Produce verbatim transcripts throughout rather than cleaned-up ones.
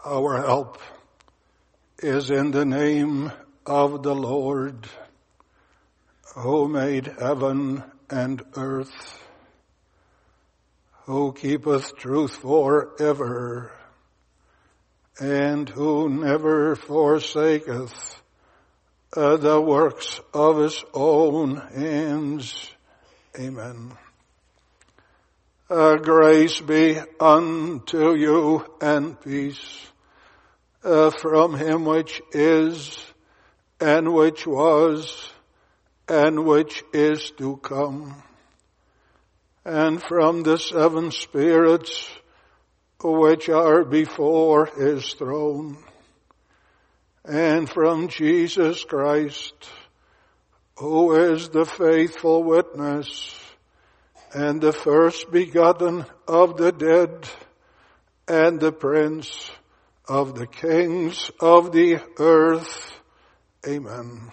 Our help is in the name of the Lord, who made heaven and earth, who keepeth truth forever, and who never forsaketh uh, the works of his own hands. Amen. Uh, grace be unto you and peace uh, from him which is, and which was, and which is to come, and from the seven spirits which are before his throne, and from Jesus Christ, who is the faithful witness, and the first begotten of the dead, and the prince of the kings of the earth. Amen.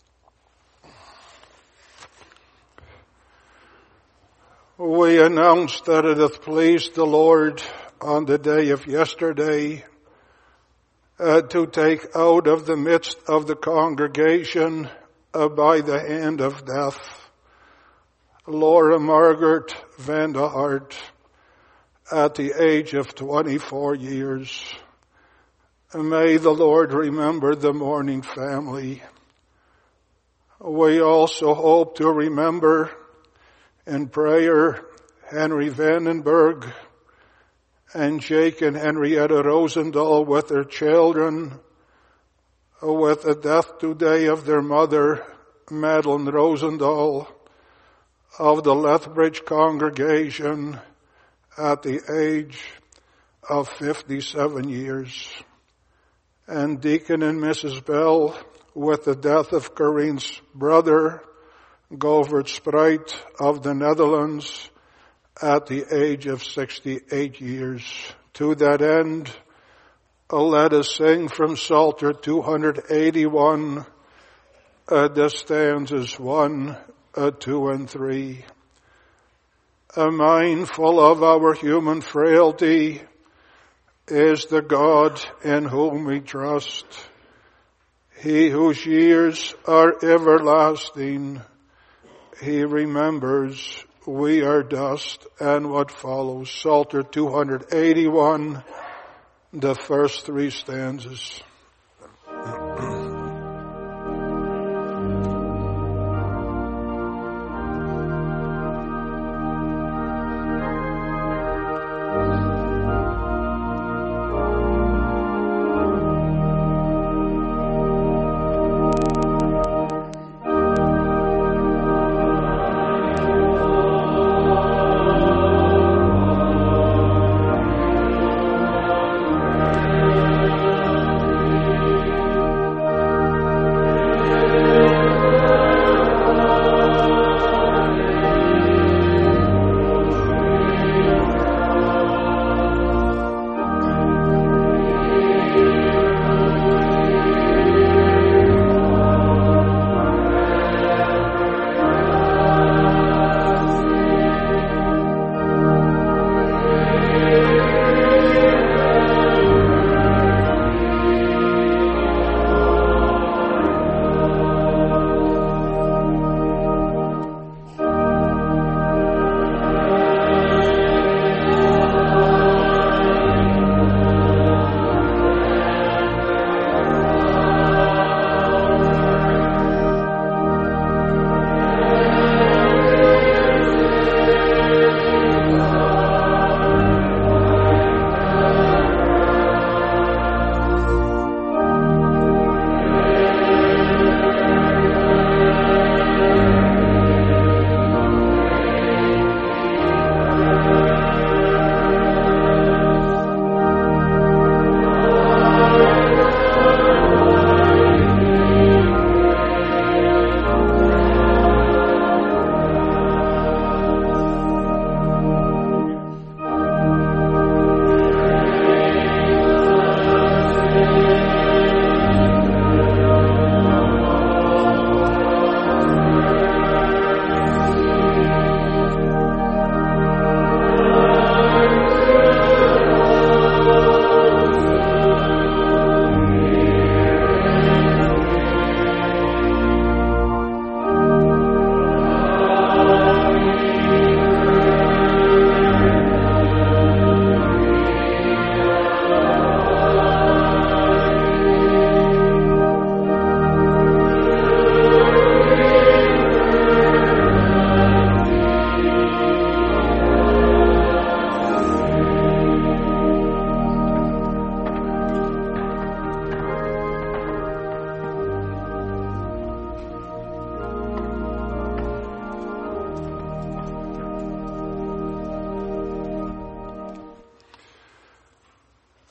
We announce that it hath pleased the Lord on the day of yesterday uh, to take out of the midst of the congregation uh, by the hand of death Laura Margaret Van der Hart at the age of twenty-four years. May the Lord remember the mourning family. We also hope to remember in prayer Henry Vandenberg and Jake and Henrietta Rosendahl with their children, with the death today of their mother, Madeline Rosendahl, of the Lethbridge congregation at the age of fifty-seven years. And Deacon and Missus Bell with the death of Corine's brother, Govert Spruit of the Netherlands at the age of sixty-eight years. To that end, let us sing from Psalter two eighty-one, uh, the stanzas one, uh, two, and three. Uh, mindful of our human frailty is the God in whom we trust, he whose years are everlasting. He remembers we are dust. And what follows, Psalter two eighty-one, the first three stanzas.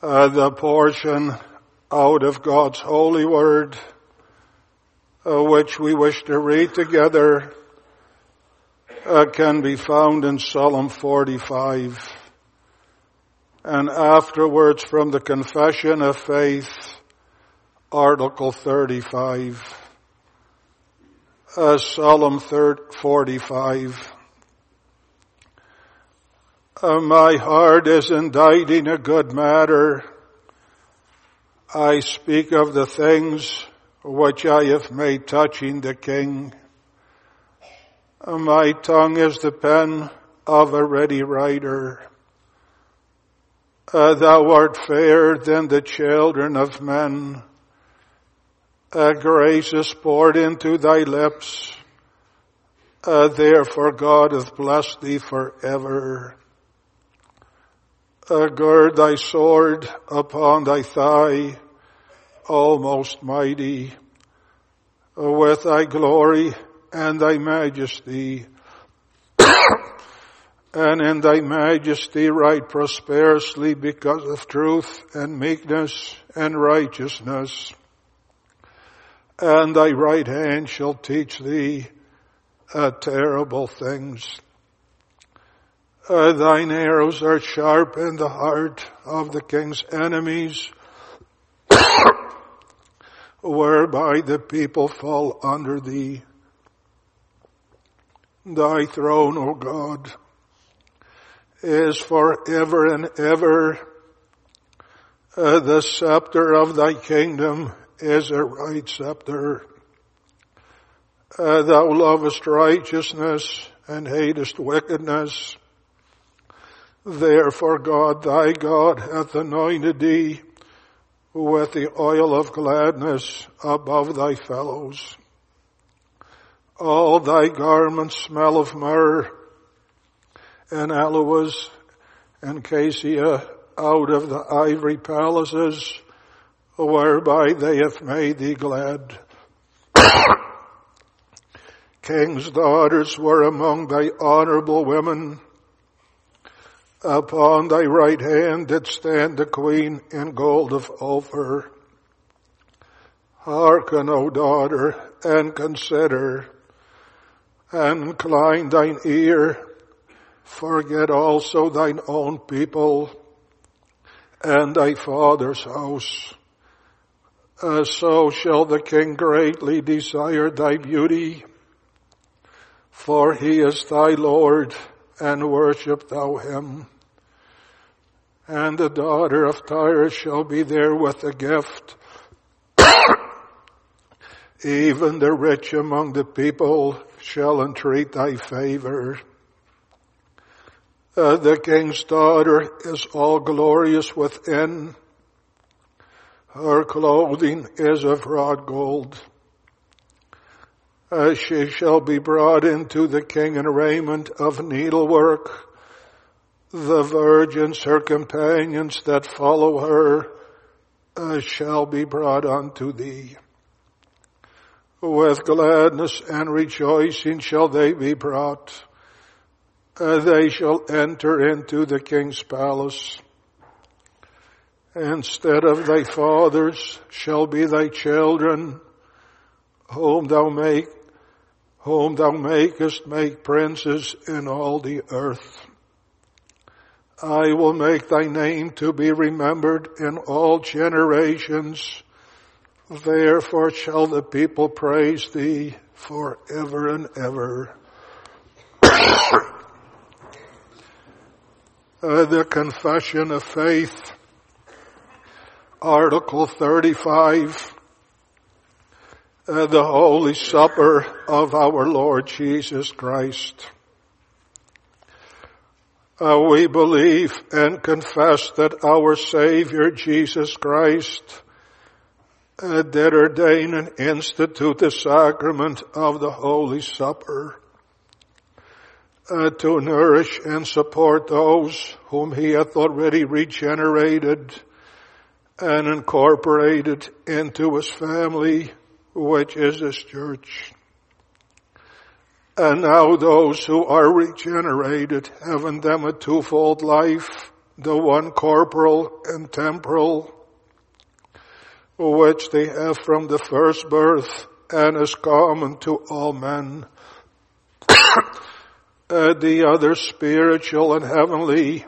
uh, the portion out of God's holy word, uh, which we wish to read together, uh, can be found in Psalm forty-five. And afterwards from the Confession of Faith, Article thirty-five. Uh, Psalm forty-five. Uh, my heart is inditing a good matter. I speak of the things which I have made touching the King. Uh, my tongue is the pen of a ready writer. Uh, thou art fairer than the children of men. Uh, grace is poured into thy lips. Uh, therefore God hath blessed thee forever. Uh, gird thy sword upon thy thigh, O Most Mighty, uh, with thy glory and thy majesty. And in thy majesty ride prosperously because of truth and meekness and righteousness. And thy right hand shall teach thee uh, terrible things. Uh, thine arrows are sharp in the heart of the king's enemies, whereby the people fall under thee. Thy throne, O God, is forever and ever. Uh, the scepter of thy kingdom is a right scepter. Uh, thou lovest righteousness and hatest wickedness. Therefore God, thy God, hath anointed thee with the oil of gladness above thy fellows. All thy garments smell of myrrh and aloes and cassia out of the ivory palaces, whereby they have made thee glad. King's daughters were among thy honorable women. Upon thy right hand did stand the queen in gold of Ophir. Hearken, O daughter, and consider, and incline thine ear. Forget also thine own people and thy father's house. Uh, so shall the king greatly desire thy beauty, for he is thy Lord, and worship thou him. And the daughter of Tyre shall be there with a gift. Even the rich among the people shall entreat thy favor. Uh, the king's daughter is all glorious within. Her clothing is of wrought gold. Uh, she shall be brought into the king in raiment of needlework. The virgins, her companions that follow her, uh, shall be brought unto thee. With gladness and rejoicing shall they be brought. Uh, they shall enter into the king's palace. Instead of thy fathers shall be thy children, whom thou make, whom thou makest make princes in all the earth. I will make thy name to be remembered in all generations. Therefore shall the people praise thee forever and ever. uh, the Confession of Faith, Article thirty-five, uh, the Holy Supper of our Lord Jesus Christ. Uh, we believe and confess that our Savior Jesus Christ uh, did ordain and institute the sacrament of the Holy Supper uh, to nourish and support those whom he hath already regenerated and incorporated into his family, which is his church. And now those who are regenerated, having them a twofold life, the one corporal and temporal, which they have from the first birth, and is common to all men. uh, the other spiritual and heavenly,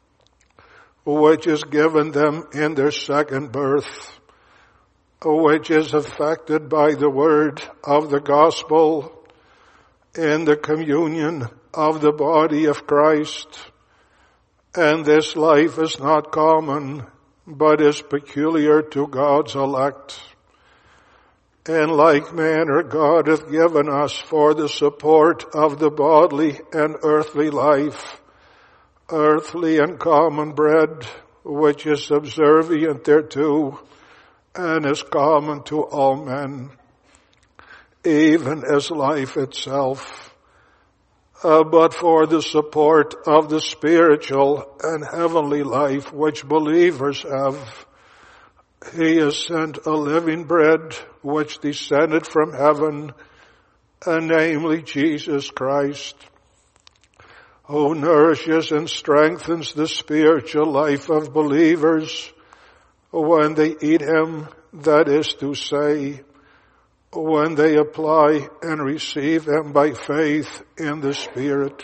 which is given them in their second birth, which is affected by the word of the gospel in the communion of the body of Christ. And this life is not common, but is peculiar to God's elect. In like manner God hath given us for the support of the bodily and earthly life, earthly and common bread, which is subservient thereto, and is common to all men, even as life itself. Uh, but for the support of the spiritual and heavenly life which believers have, he has sent a living bread which descended from heaven, and namely Jesus Christ, who nourishes and strengthens the spiritual life of believers when they eat him, that is to say, when they apply and receive him by faith in the Spirit.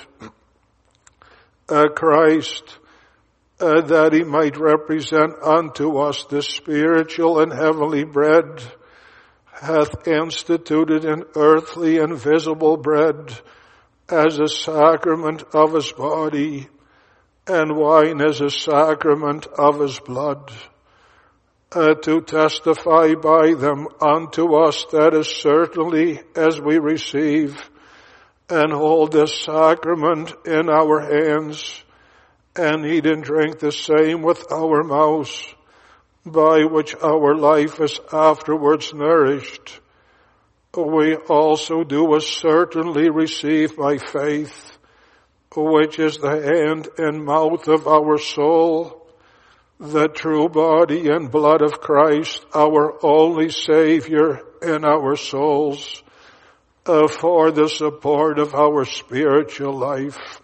Uh, Christ, uh, that he might represent unto us the spiritual and heavenly bread, hath instituted an earthly and visible bread as a sacrament of his body, and wine as a sacrament of his blood, uh, to testify by them unto us that as certainly as we receive and hold this sacrament in our hands, and eat and drink the same with our mouths, by which our life is afterwards nourished, we also do as certainly receive by faith, which is the hand and mouth of our soul, the true body and blood of Christ, our only Savior in our souls, uh, for the support of our spiritual life.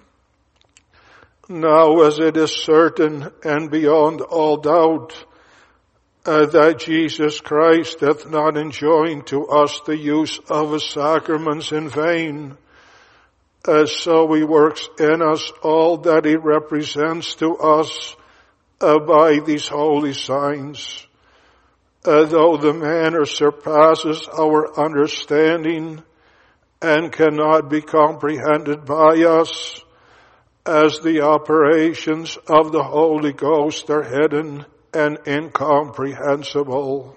Now as it is certain and beyond all doubt, Uh, that Jesus Christ hath not enjoined to us the use of his sacraments in vain, as so he works in us all that he represents to us uh, by these holy signs. Uh, though the manner surpasses our understanding and cannot be comprehended by us, as the operations of the Holy Ghost are hidden and incomprehensible.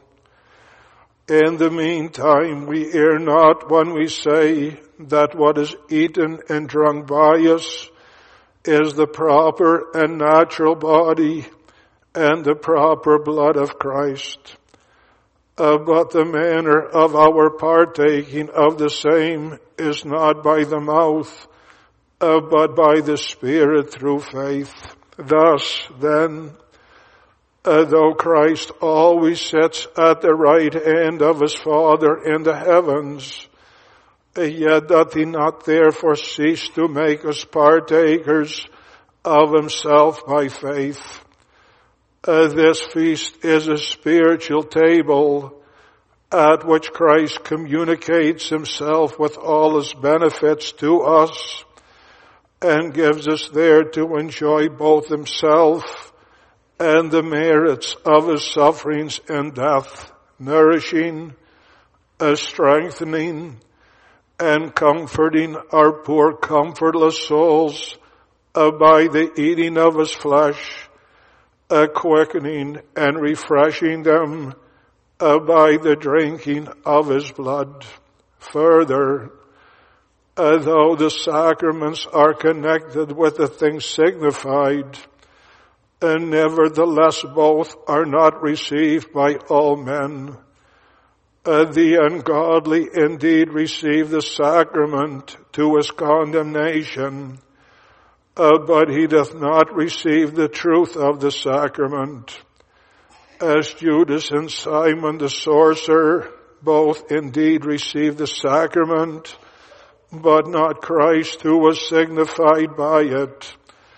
In the meantime, we err not when we say that what is eaten and drunk by us is the proper and natural body and the proper blood of Christ. Uh, but the manner of our partaking of the same is not by the mouth, uh, but by the Spirit through faith. Thus, then, Uh, though Christ always sits at the right hand of his Father in the heavens, uh, yet doth he not therefore cease to make us partakers of himself by faith. Uh, this feast is a spiritual table at which Christ communicates himself with all his benefits to us and gives us there to enjoy both himself and the merits of his sufferings and death, nourishing, uh, strengthening, and comforting our poor comfortless souls uh, by the eating of his flesh, uh, quickening and refreshing them uh, by the drinking of his blood. Further, uh, though the sacraments are connected with the things signified, and nevertheless both are not received by all men. Uh, the ungodly indeed receive the sacrament to his condemnation, uh, but he doth not receive the truth of the sacrament. As Judas and Simon the sorcerer both indeed receive the sacrament, but not Christ who was signified by it.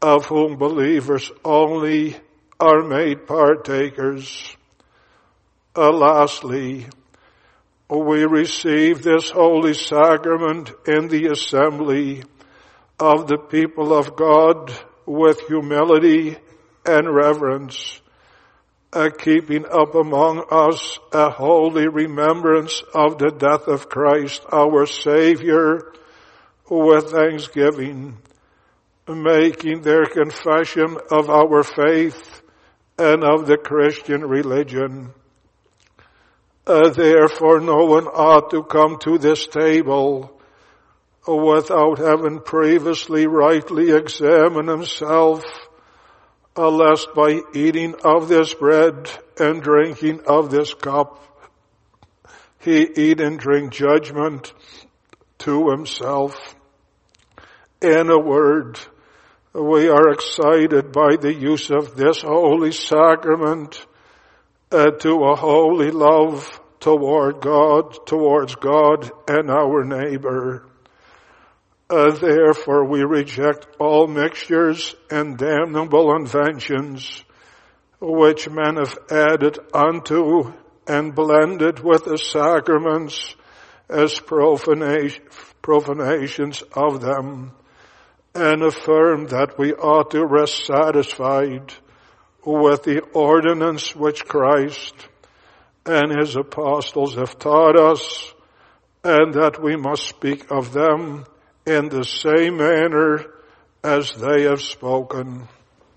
of whom believers only are made partakers. Uh, lastly, we receive this holy sacrament in the assembly of the people of God with humility and reverence, uh, keeping up among us a holy remembrance of the death of Christ our Savior with thanksgiving, making their confession of our faith and of the Christian religion. Uh, therefore no one ought to come to this table without having previously rightly examined himself, uh, lest by eating of this bread and drinking of this cup, he eat and drink judgment to himself. In a word, we are excited by the use of this holy sacrament uh, to a holy love toward God, towards God and our neighbor. Uh, therefore we reject all mixtures and damnable inventions which men have added unto and blended with the sacraments as profanation, profanations of them, and affirm that we ought to rest satisfied with the ordinance which Christ and his apostles have taught us, and that we must speak of them in the same manner as they have spoken.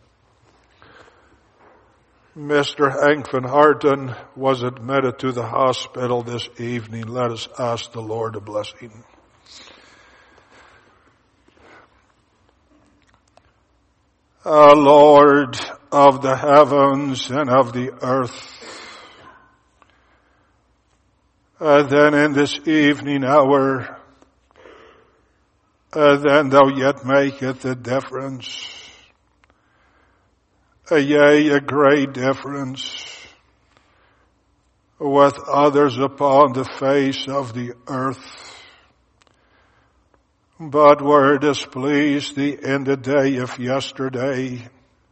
Mister Hank Van Harten was admitted to the hospital this evening. Let us ask the Lord a blessing. Uh, Lord of the heavens and of the earth, uh, then in this evening hour, uh, then thou yet maketh a difference, uh, yea, a great difference, with others upon the face of the earth. But were displeased thee in the day of yesterday,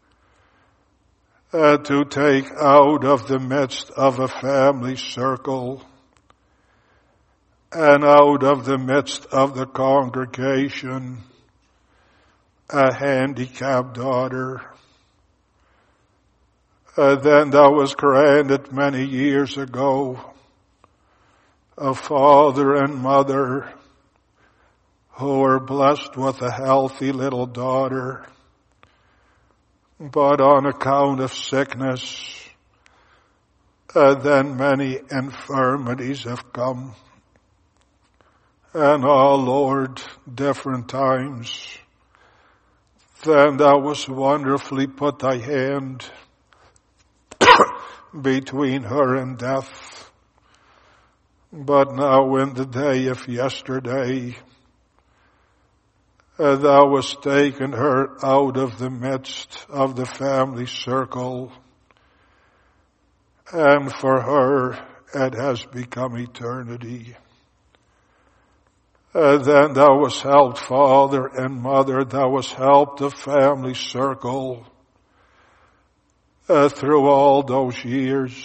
uh, to take out of the midst of a family circle and out of the midst of the congregation a handicapped daughter. Uh, then thou was granted many years ago a father and mother who were blessed with a healthy little daughter, but on account of sickness, uh, then many infirmities have come. And, oh Lord, different times, then thou wast wonderfully put thy hand between her and death. But now in the day of yesterday, Uh, thou hast taken her out of the midst of the family circle, and for her it has become eternity. Uh, then thou wast helped father and mother, thou wast helped the family circle uh, through all those years,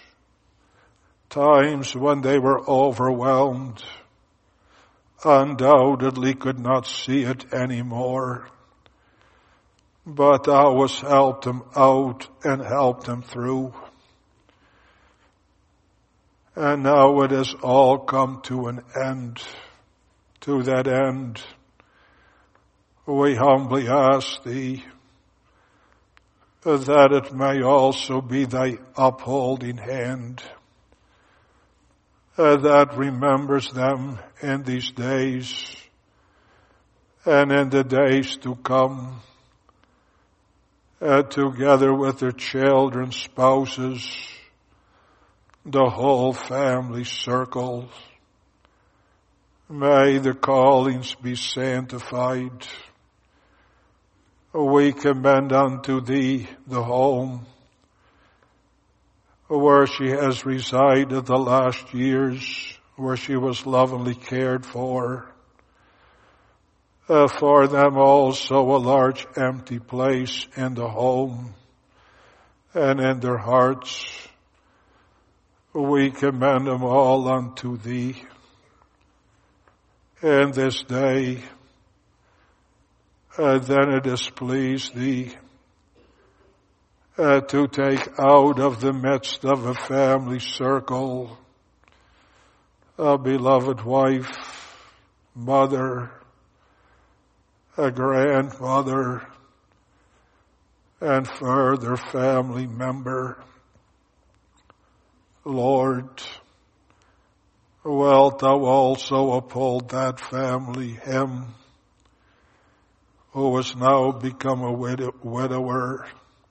times when they were overwhelmed, undoubtedly could not see it anymore, but thou hast helped them out and helped them through. And now it has all come to an end. To that end, we humbly ask thee that it may also be thy upholding hand Uh, that remembers them in these days and in the days to come, uh, together with their children, spouses, the whole family circle. May the callings be sanctified. We commend unto thee the home where she has resided the last years, where she was lovingly cared for. Uh, for them also a large empty place in the home and in their hearts. We commend them all unto thee. And this day, uh, then it is pleased thee uh, to take out of the midst of a family circle a beloved wife, mother, a grandmother, and further family member. Lord, wilt thou also uphold that family, him who has now become a widow, widower.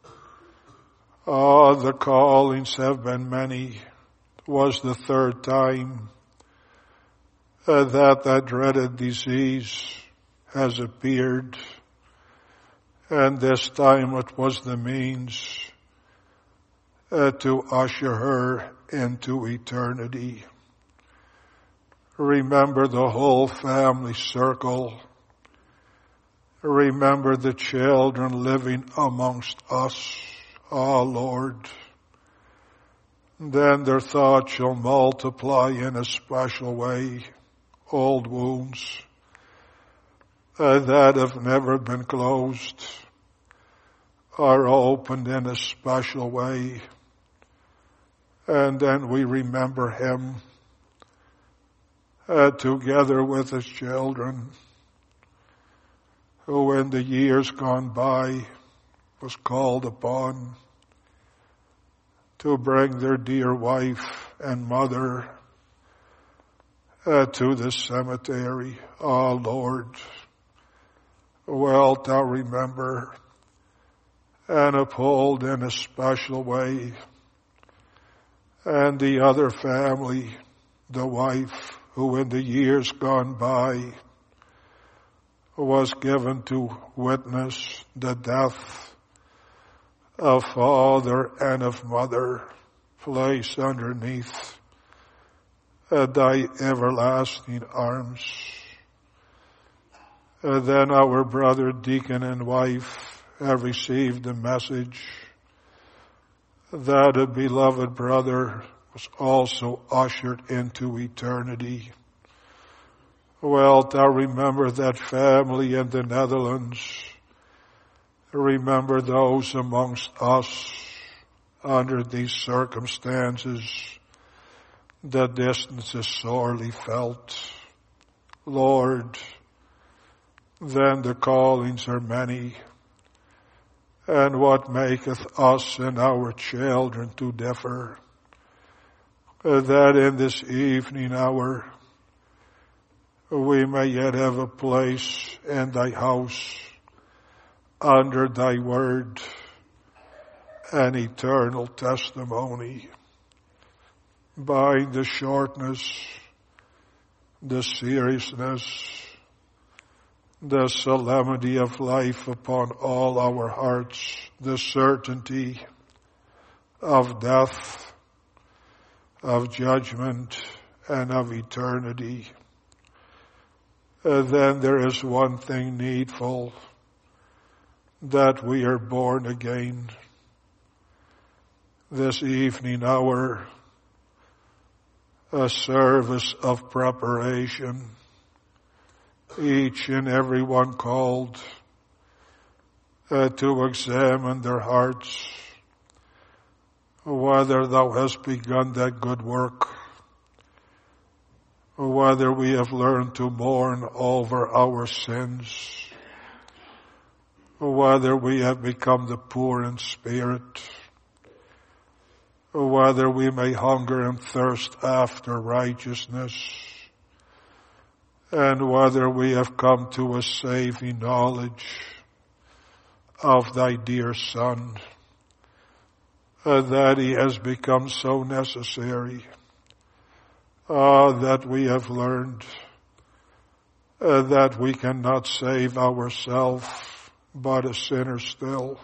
Ah, the callings have been many. It was the third time uh, that that dreaded disease has appeared, and this time it was the means uh, to usher her into eternity. Remember the whole family circle. Remember the children living amongst us, ah, Lord. Then their thoughts shall multiply in a special way. Old wounds Uh, that have never been closed are opened in a special way. And then we remember him uh, together with his children, who in the years gone by was called upon to bring their dear wife and mother uh, to the cemetery. Ah, Lord, wilt thou remember and uphold in a special way. And the other family, the wife who in the years gone by was given to witness the death of father and of mother, place underneath uh, thy everlasting arms. Uh, then our brother deacon and wife have received the message that a beloved brother was also ushered into eternity. Wilt thou remember that family in the Netherlands? Remember those amongst us under these circumstances. The distance is sorely felt. Lord, then the callings are many, and what maketh us and our children to differ, uh, that in this evening hour we may yet have a place in thy house under thy word and eternal testimony. By the shortness, the seriousness, the solemnity of life upon all our hearts, the certainty of death, of judgment, and of eternity. Uh, then there is one thing needful, that we are born again. This evening hour, a service of preparation, each and every one called uh, to examine their hearts, whether thou hast begun that good work, whether we have learned to mourn over our sins, whether we have become the poor in spirit, whether we may hunger and thirst after righteousness, and whether we have come to a saving knowledge of thy dear Son, uh, that he has become so necessary, uh, that we have learned uh, that we cannot save ourselves, but a sinner still.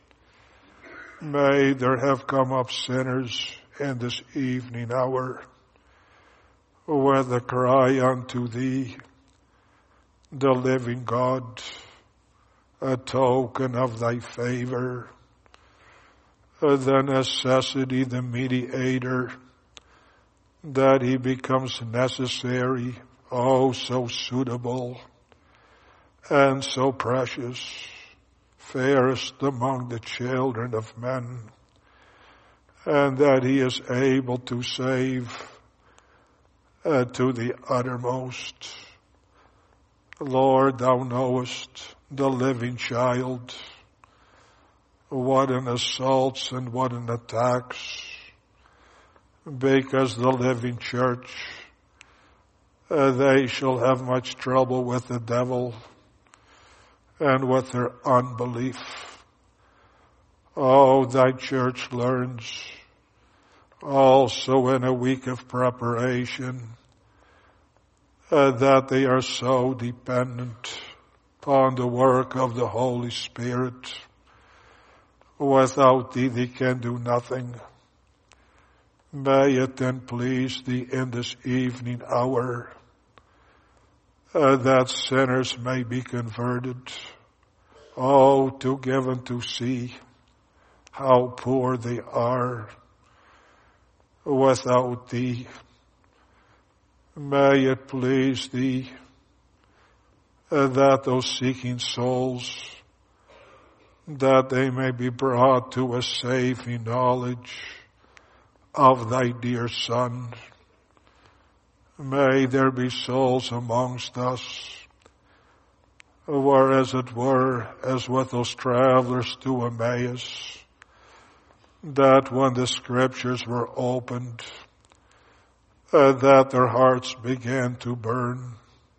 May there have come up sinners in this evening hour with a cry unto thee the living God, a token of thy favor, the necessity, the mediator, that he becomes necessary, oh, so suitable and so precious, fairest among the children of men, and that he is able to save uh, to the uttermost. Lord, thou knowest the living child, what an assaults and what an attacks, because the living church, uh, they shall have much trouble with the devil and with their unbelief. Oh, thy church learns also in a week of preparation uh, that they are so dependent upon the work of the Holy Spirit. Without thee, they can do nothing. May it then please thee in this evening hour uh, that sinners may be converted. Oh, to give and to see how poor they are without thee. May it please thee uh, that those seeking souls, that they may be brought to a saving knowledge of thy dear Son. May there be souls amongst us, where as it were, as with those travelers to Emmaus, that when the scriptures were opened, uh, that their hearts began to burn.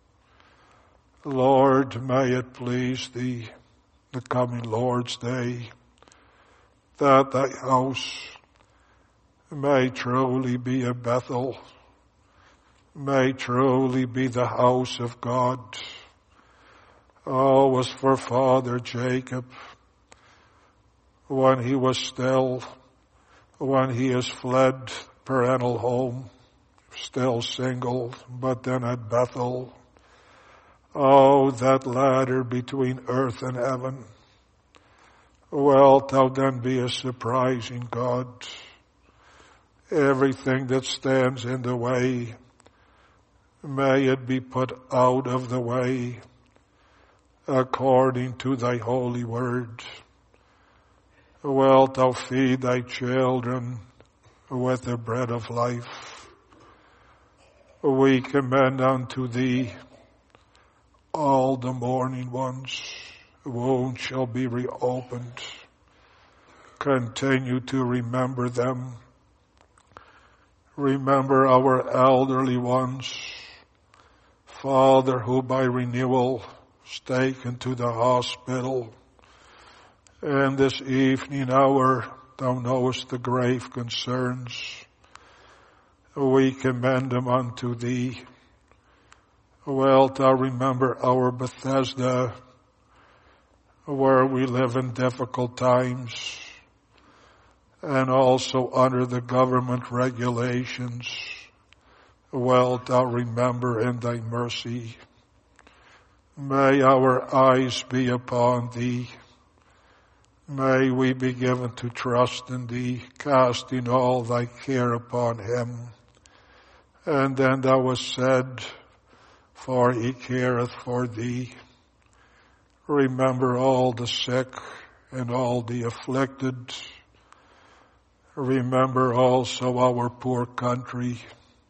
Lord, may it please thee, the coming Lord's Day, that thy house may truly be a Bethel, may truly be the house of God. Oh, as for Father Jacob, when he was still, when he has fled parental home, still single, but then at Bethel, oh, that ladder between earth and heaven, wilt thou then be a surprising God? Everything that stands in the way, may it be put out of the way according to thy holy word. Wilt thou feed thy children with the bread of life? We commend unto thee all the mourning ones. Wounds shall be reopened. Continue to remember them. Remember our elderly ones, Father, who by renewal is taken to the hospital. And this evening hour, thou knowest the grave concerns. We commend them unto thee. Wilt thou remember our Bethesda, where we live in difficult times, and also under the government regulations. Wilt thou remember in thy mercy. May our eyes be upon thee. May we be given to trust in thee, casting all thy care upon him. And then thou hast said, for he careth for thee. Remember all the sick and all the afflicted. Remember also our poor country.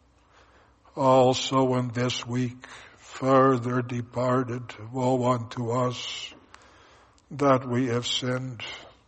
Also in this week, further departed, woe unto us that we have sinned.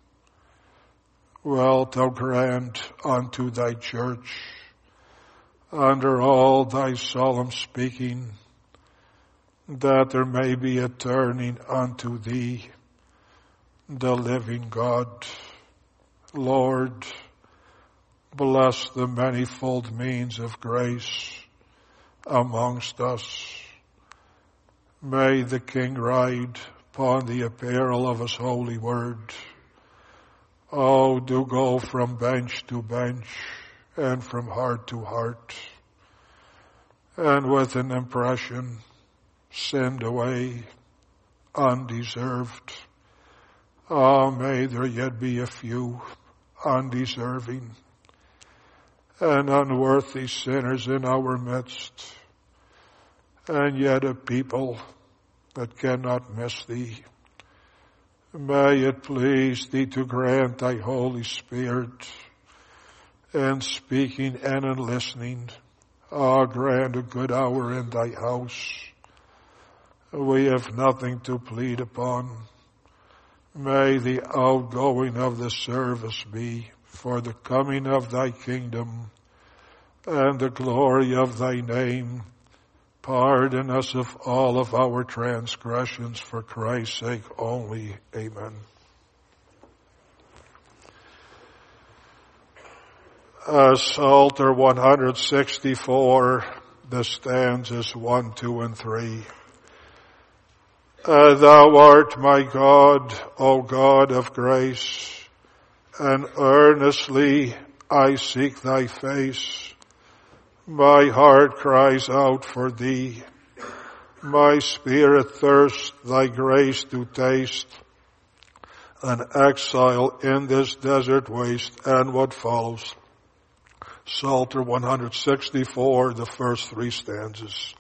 Wilt thou grant unto thy church, under all thy solemn speaking, that there may be a turning unto thee, the living God. Lord, bless the manifold means of grace amongst us. May the King ride upon the apparel of his holy word. Oh, do go from bench to bench and from heart to heart, and with an impression sinned away, undeserved. Oh, may there yet be a few undeserving and unworthy sinners in our midst, and yet a people that cannot miss thee. May it please thee to grant thy Holy Spirit in speaking and in listening. Ah, grant a good hour in thy house. We have nothing to plead upon. May the outgoing of the service be for the coming of thy kingdom and the glory of thy name. Pardon us of all of our transgressions for Christ's sake only. Amen. Uh, Psalter one sixty-four, the stanzas one, two, and three. Uh, Thou art my God, O God of grace, and earnestly I seek thy face. My heart cries out for thee. My spirit thirsts thy grace to taste. An exile in this desert waste. And what follows? Psalter one sixty-four, the first three stanzas.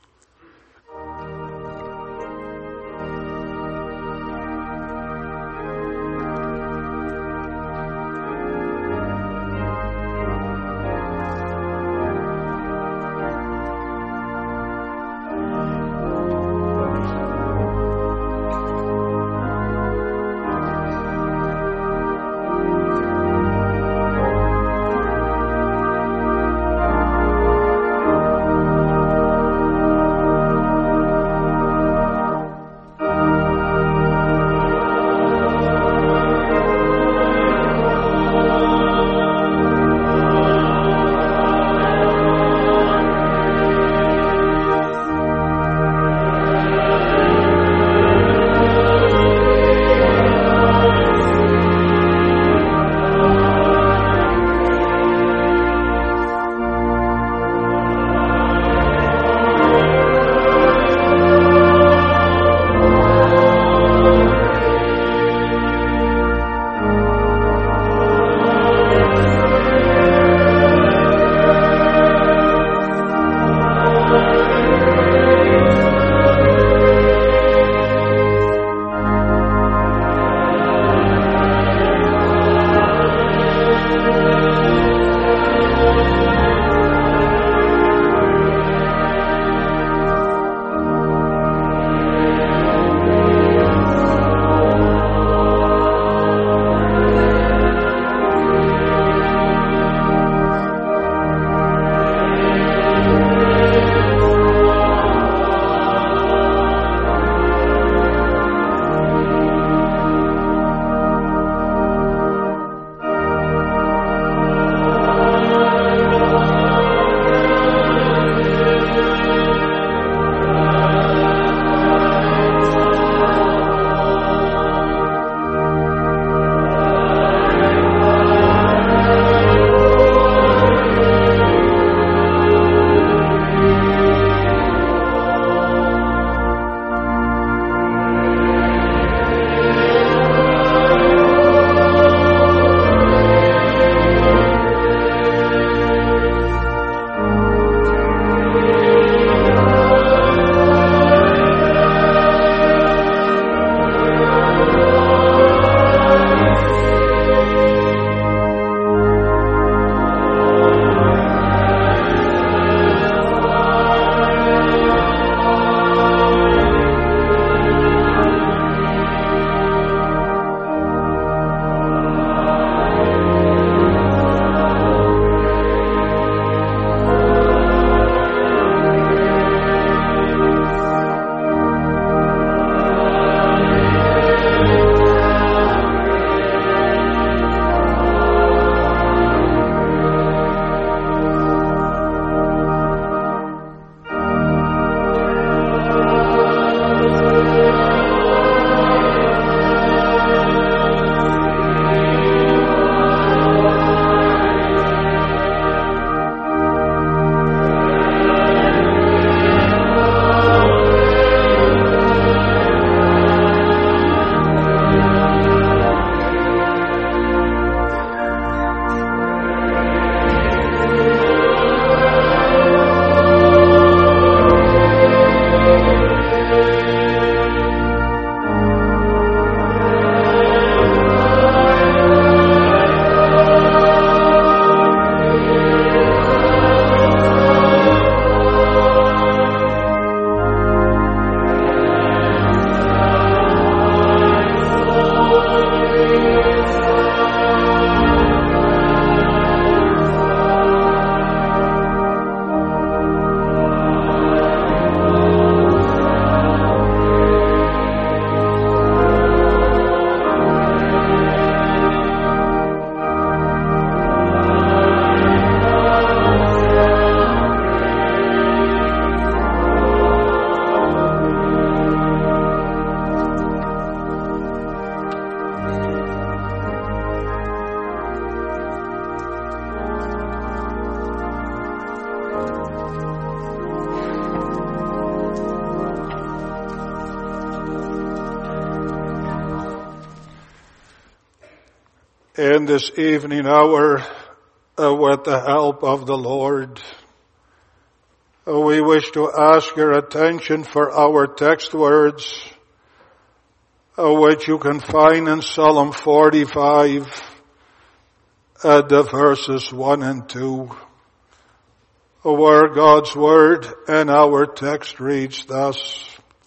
in this evening hour, uh, with the help of the Lord, uh, we wish to ask your attention for our text words, uh, which you can find in Psalm forty-five, uh, the verses one and two, where God's word and our text reads thus: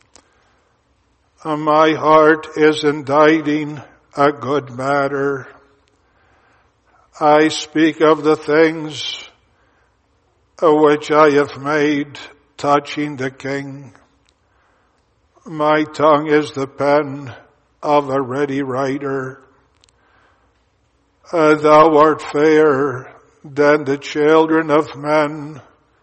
My heart is inditing a good matter. I speak of the things which I have made touching the King. My tongue is the pen of a ready writer. Uh, thou art fairer than the children of men.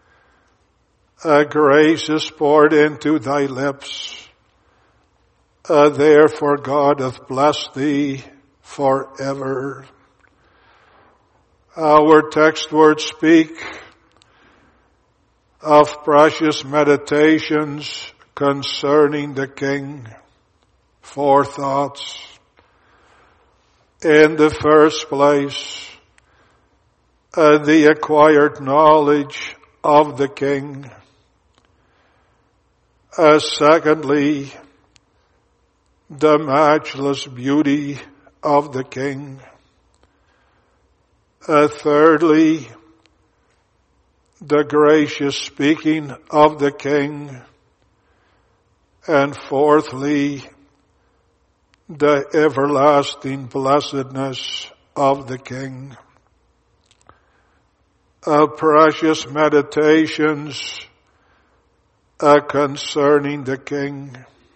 A grace is poured into thy lips. Uh, therefore God hath blessed thee forever. Our text words speak of precious meditations concerning the King. Four thoughts. In the first place, uh, the acquired knowledge of the King. Uh, secondly, the matchless beauty of the King. Uh, thirdly, the gracious speaking of the King. And fourthly, the everlasting blessedness of the King. Uh, precious meditations uh, concerning the King.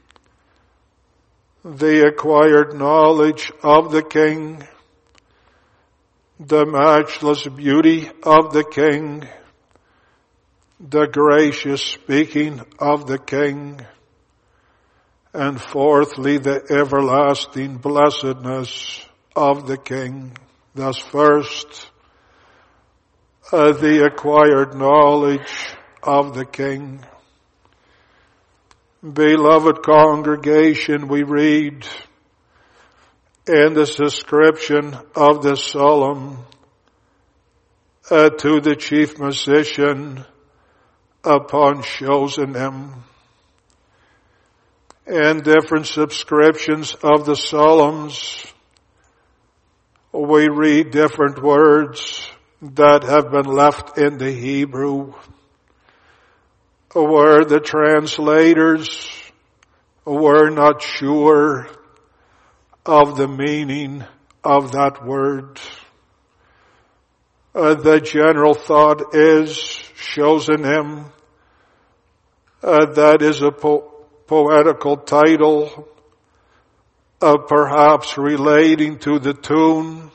The acquired knowledge of the King, the matchless beauty of the King, the gracious speaking of the King, and fourthly, the everlasting blessedness of the King. Thus first, uh, the acquired knowledge of the King. Beloved congregation, we read in this description of the psalm uh, to the chief musician upon choosing him. In different subscriptions of the psalms, we read different words that have been left in the Hebrew, where the translators were not sure of the meaning of that word. Uh, the general thought is chosen him. Uh, that is a po- poetical title, uh, perhaps relating to the tune,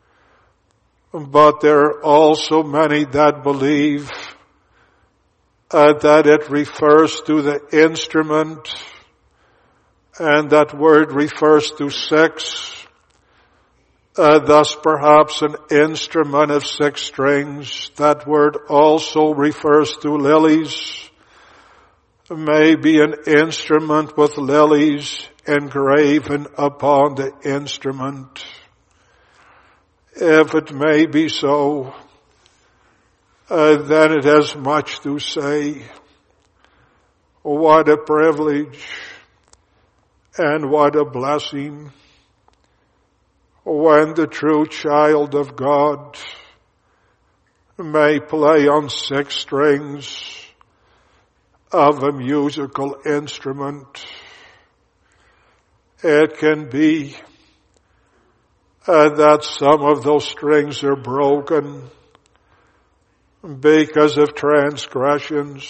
but there are also many that believe Uh, that it refers to the instrument, and that word refers to six. Uh, thus perhaps an instrument of six strings. That word also refers to lilies. Maybe an instrument with lilies engraven upon the instrument. If it may be so, Uh, then it has much to say. What a privilege and what a blessing when the true child of God may play on six strings of a musical instrument. It can be uh, that some of those strings are broken because of transgressions.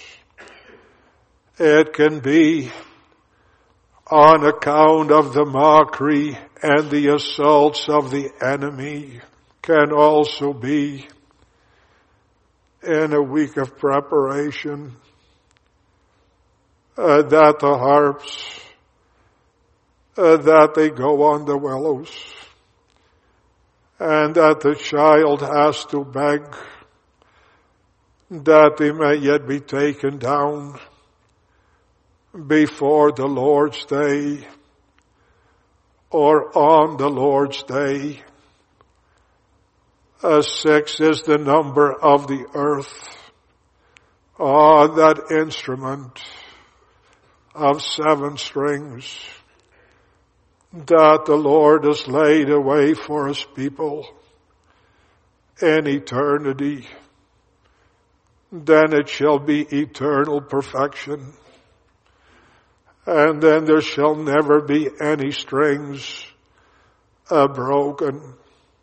It can be on account of the mockery and the assaults of the enemy. Can also be in a week of preparation uh, that the harps, uh, that they go on the willows, and that the child has to beg that they may yet be taken down before the Lord's day or on the Lord's day. Uh, six is the number of the earth. Ah, that instrument of seven strings that the Lord has laid away for his people in eternity. Then it shall be eternal perfection. And then there shall never be any strings uh, broken.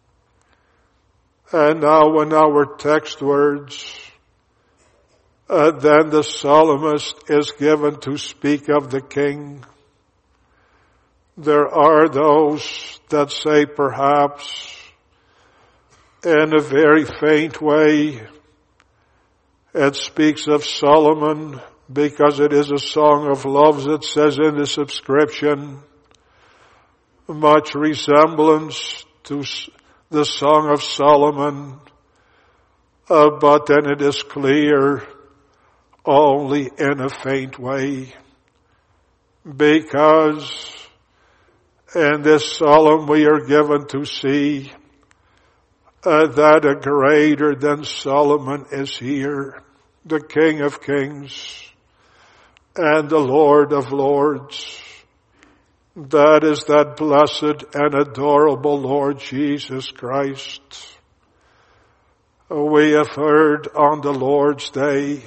And now in our text words, uh, then the psalmist is given to speak of the king. There are those that say perhaps in a very faint way it speaks of Solomon because it is a song of love. It says in the subscription, much resemblance to the Song of Solomon, uh, but then it is clear only in a faint way, because in this psalm we are given to see uh, that a greater than Solomon is here, the King of Kings and the Lord of Lords. That is that blessed and adorable Lord Jesus Christ. We have heard on the Lord's Day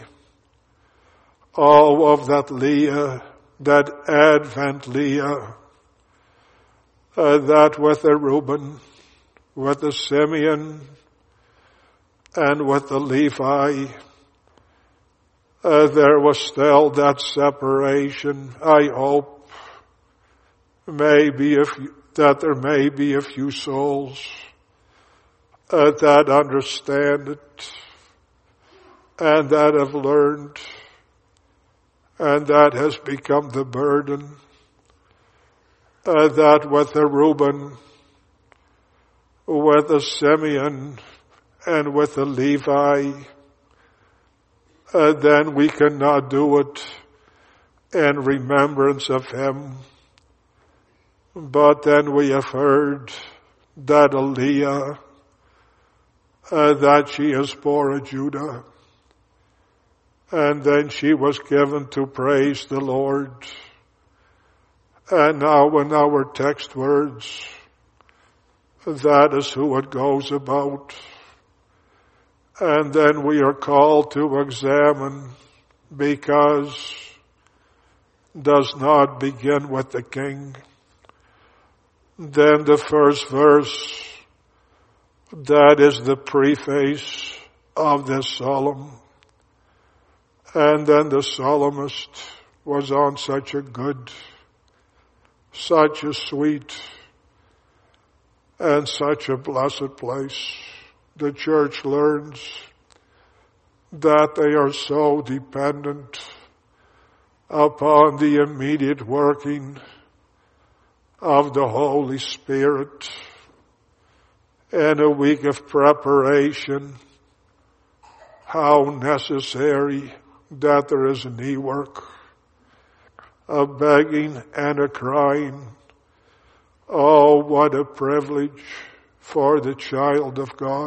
all of that Leah, that Advent Leah, uh, that with the Reuben, with the Simeon, and with the Levi, uh, there was still that separation. I hope maybe if that there may be a few souls uh, that understand it and that have learned, and that has become the burden, uh, that with the Reuben, with the Simeon, and with the Levi, uh, then we cannot do it in remembrance of him. But then we have heard that Leah, uh, that she is bore a Judah. And then she was given to praise the Lord. And now in our text words, that is who it goes about. And then we are called to examine, because does not begin with the king. Then the first verse, that is the preface of this psalm. And then the psalmist was on such a good, such a sweet, and such a blessed place. The church learns that they are so dependent upon the immediate working of the Holy Spirit in a week of preparation. How necessary that there is a knee work, a begging and a crying. Oh, what a privilege for the child of God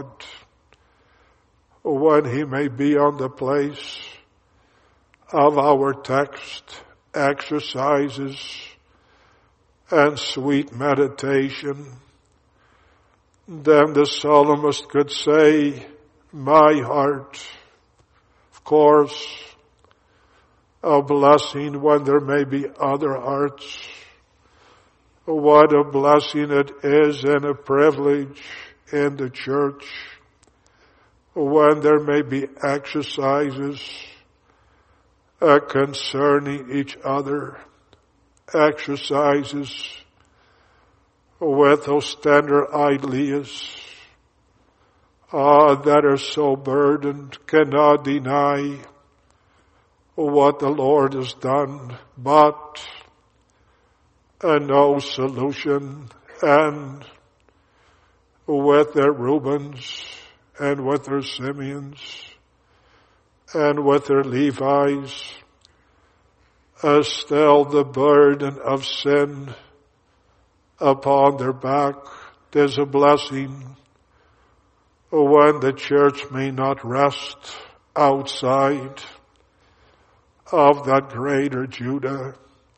when he may be on the place of our text, exercises, and sweet meditation. Then the psalmist could say, my heart, of course, a blessing when there may be other hearts. What a blessing it is and a privilege in the church when there may be exercises uh, concerning each other, exercises with those tender-eyed Leahs uh, that are so burdened, cannot deny what the Lord has done, but uh, no solution. And with their Reubens, and with their Simeons, and with their Levi's, uh, still the burden of sin upon their back. There's a blessing when the church may not rest outside of that greater Judah.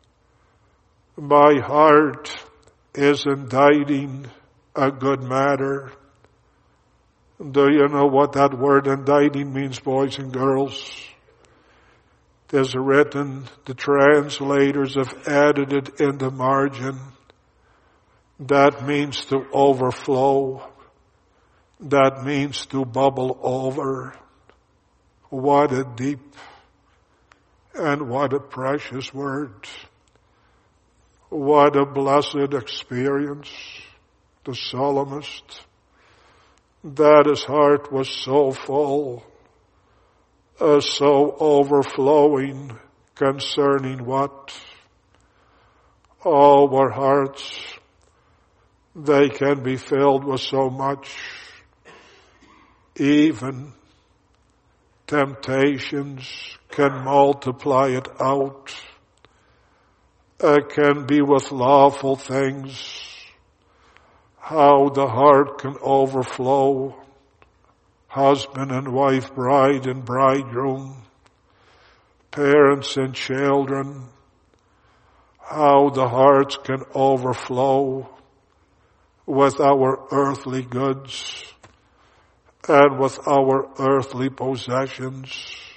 My heart is inditing a good matter. Do you know what that word inditing means, boys and girls? It is written, the translators have added it in the margin. That means to overflow. That means to bubble over. What a deep and what a precious word. What a blessed experience. The psalmist, that his heart was so full, uh, so overflowing concerning what? All our hearts, they can be filled with so much. Even temptations can multiply it out. It can be with lawful things. How the heart can overflow. Husband and wife, bride and bridegroom, parents and children. How the hearts can overflow with our earthly goods and with our earthly possessions.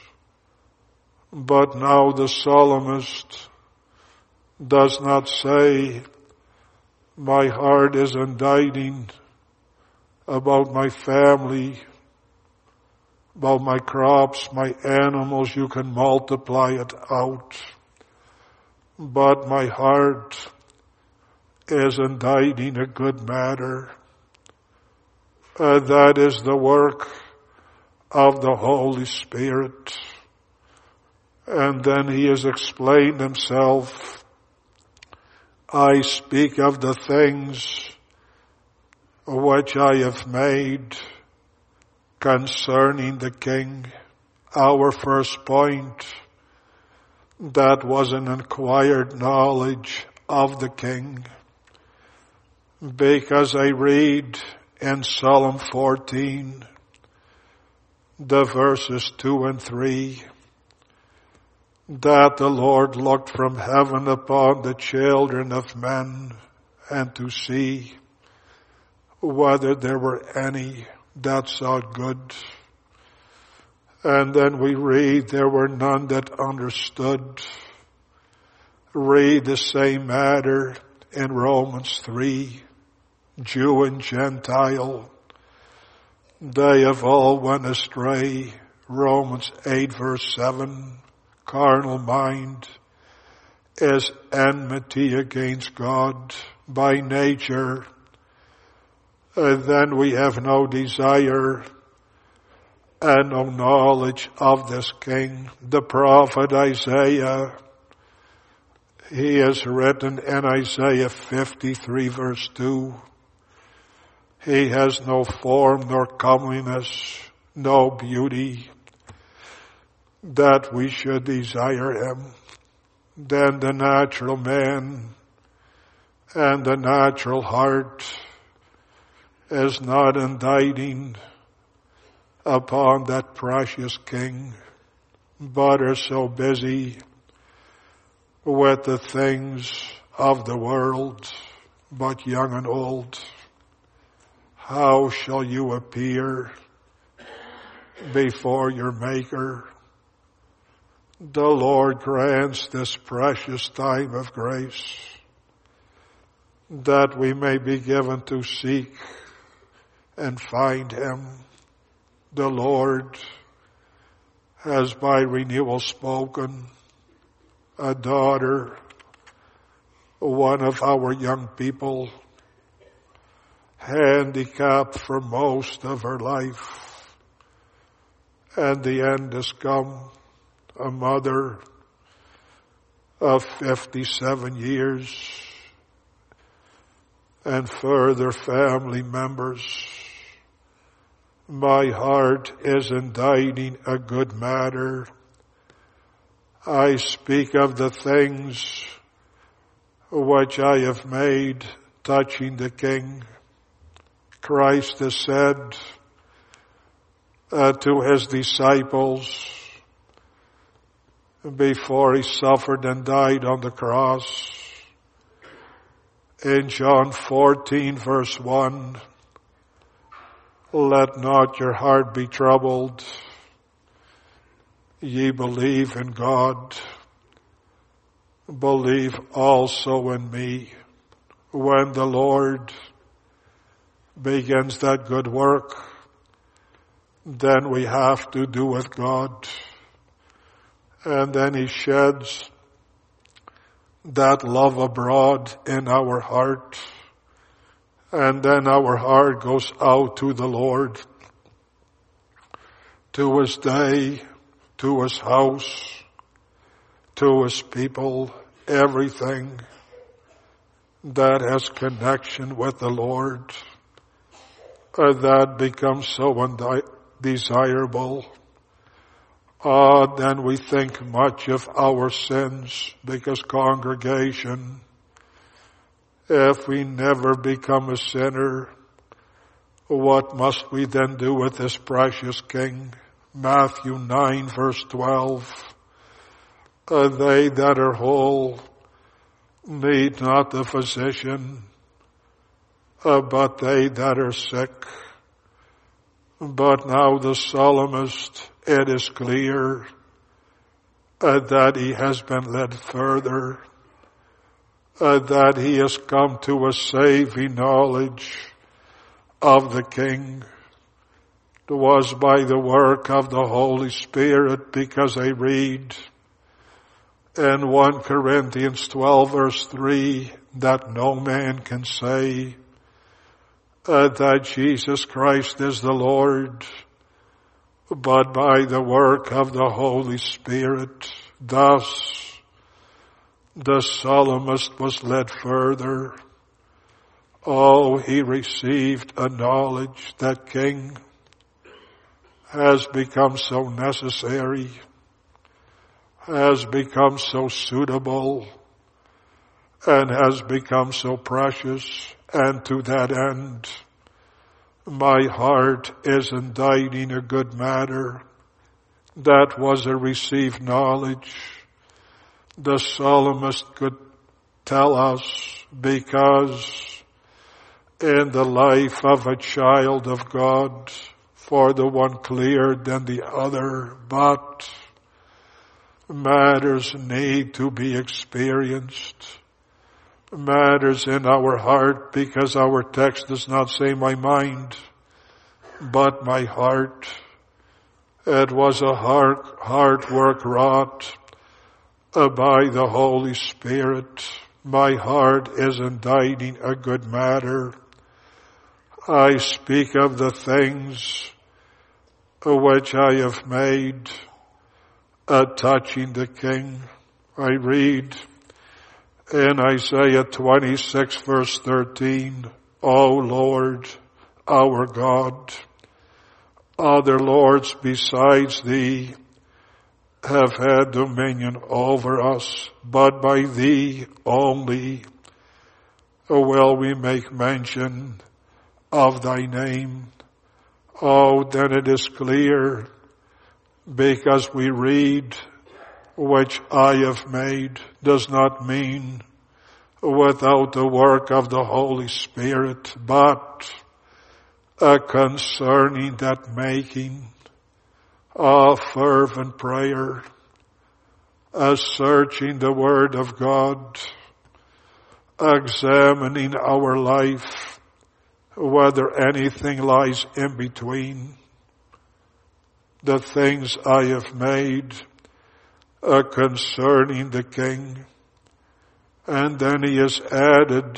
But now the psalmist does not say, my heart is inditing about my family, about my crops, my animals. You can multiply it out. But my heart is inditing a good matter. Uh, that is the work of the Holy Spirit. And then he has explained himself. I speak of the things which I have made concerning the King. Our first point, that was an acquired knowledge of the King. Because I read in Psalm fourteen, the verses two and three, that the Lord looked from heaven upon the children of men and to see whether there were any that sought good. And then we read, there were none that understood. Read the same matter in Romans three, Jew and Gentile. They have all went astray. Romans eight verse seven. Carnal mind is enmity against God by nature. Uh, then we have no desire and no knowledge of this King. The prophet Isaiah, he has written in Isaiah fifty-three verse two, he has no form nor comeliness, no beauty, that we should desire him. Then the natural man and the natural heart is not inditing upon that precious King, but are so busy with the things of the world, but young and old. How shall you appear before your Maker? The Lord grants this precious time of grace that we may be given to seek and find him. The Lord has by renewal spoken. A daughter, one of our young people, handicapped for most of her life, and the end has come. A mother of fifty-seven years and further family members. My heart is inditing a good matter. I speak of the things which I have made touching the King. Christ has said, uh, to his disciples before he suffered and died on the cross. In John fourteen verse one, let not your heart be troubled. Ye believe in God, believe also in me. When the Lord begins that good work, then we have to do with God. And then he sheds that love abroad in our heart. And then our heart goes out to the Lord, to his day, to his house, to his people, everything that has connection with the Lord, uh, that becomes so undesirable. Uh, then we think much of our sins, because congregation, if we never become a sinner, what must we then do with this precious King? Matthew nine verse twelve. Uh, they that are whole need not the physician, uh, but they that are sick. But now the psalmist, it is clear uh, that he has been led further, uh, that he has come to a saving knowledge of the King. It was by the work of the Holy Spirit, because I read in First Corinthians twelve verse three that no man can say uh, that Jesus Christ is the Lord, but by the work of the Holy Spirit. Thus, the psalmist was led further. Oh, he received a knowledge that King has become so necessary, has become so suitable, and has become so precious. And to that end, my heart is inditing a good matter. That was a received knowledge. The psalmist could tell us, because in the life of a child of God, for the one clearer than the other, but matters need to be experienced. Matters in our heart, because our text does not say my mind, but my heart. It was a heart, heart work wrought by the Holy Spirit. My heart is inditing a good matter. I speak of the things which I have made uh, touching the King. I read in Isaiah twenty-six verse thirteen, O Lord, our God, other lords besides thee have had dominion over us, but by thee only will we make mention of thy name. Oh, then it is clear, because we read, which I have made, does not mean without the work of the Holy Spirit, but uh, concerning that making, a fervent prayer, a searching the Word of God, examining our life, whether anything lies in between the things I have made uh, concerning the King. And then he has added,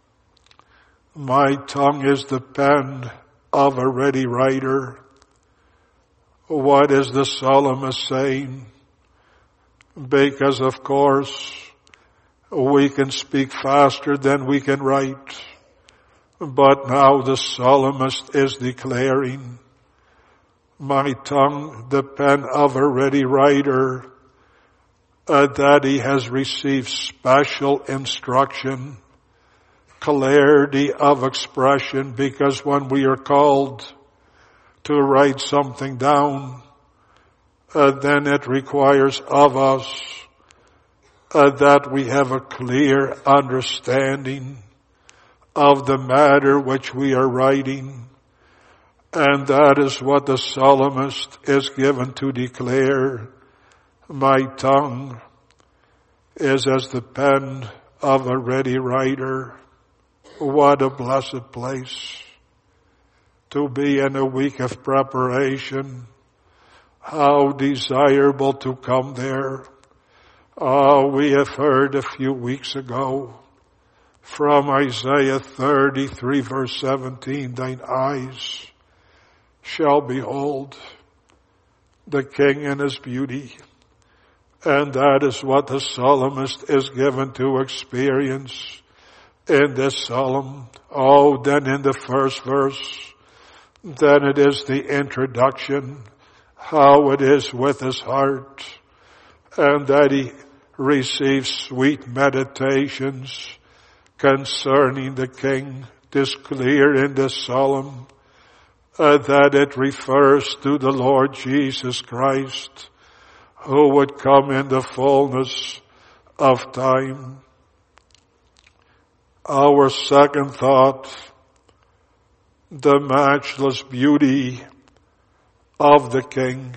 my tongue is the pen of a ready writer. What is the psalmist saying? Because of course we can speak faster than we can write. But now the psalmist is declaring, my tongue, the pen of a ready writer, uh, that he has received special instruction, clarity of expression, because when we are called to write something down, uh, then it requires of us uh, that we have a clear understanding of the matter which we are writing. And that is what the psalmist is given to declare. My tongue is as the pen of a ready writer. What a blessed place to be in a week of preparation. How desirable to come there. Oh, we have heard a few weeks ago from Isaiah thirty-three verse seventeen, thine eyes shall behold the King in his beauty. And that is what the psalmist is given to experience in this psalm. Oh, then in the first verse, then it is the introduction, how it is with his heart, and that he receives sweet meditations concerning the King. It is clear in this psalm uh, that it refers to the Lord Jesus Christ, who would come in the fullness of time. Our second thought, the matchless beauty of the King.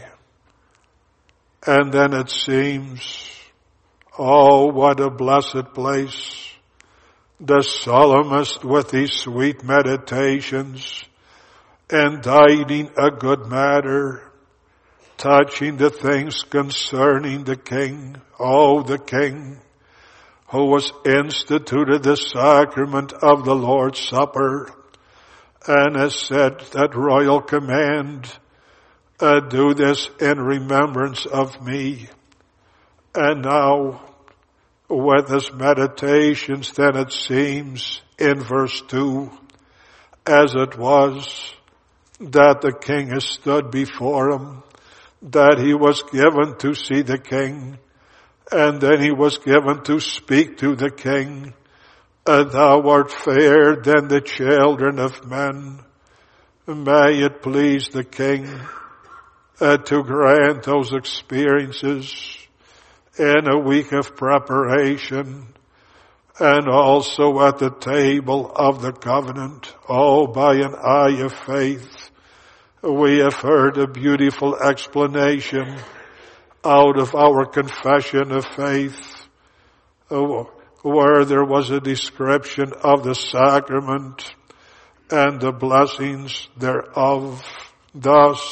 And then it seems, oh, what a blessed place. The psalmist with these sweet meditations, inditing a good matter, touching the things concerning the King. Oh, the King who was instituted the sacrament of the Lord's Supper, and has said that royal command, uh, do this in remembrance of me. And now, with his meditations, then it seems in verse two, as it was that the King has stood before him, that he was given to see the King, and then he was given to speak to the King. And thou art fairer than the children of men. May it please the King uh, to grant those experiences in a week of preparation, and also at the table of the covenant. Oh, by an eye of faith, we have heard a beautiful explanation out of our confession of faith, where there was a description of the sacrament and the blessings thereof. Thus,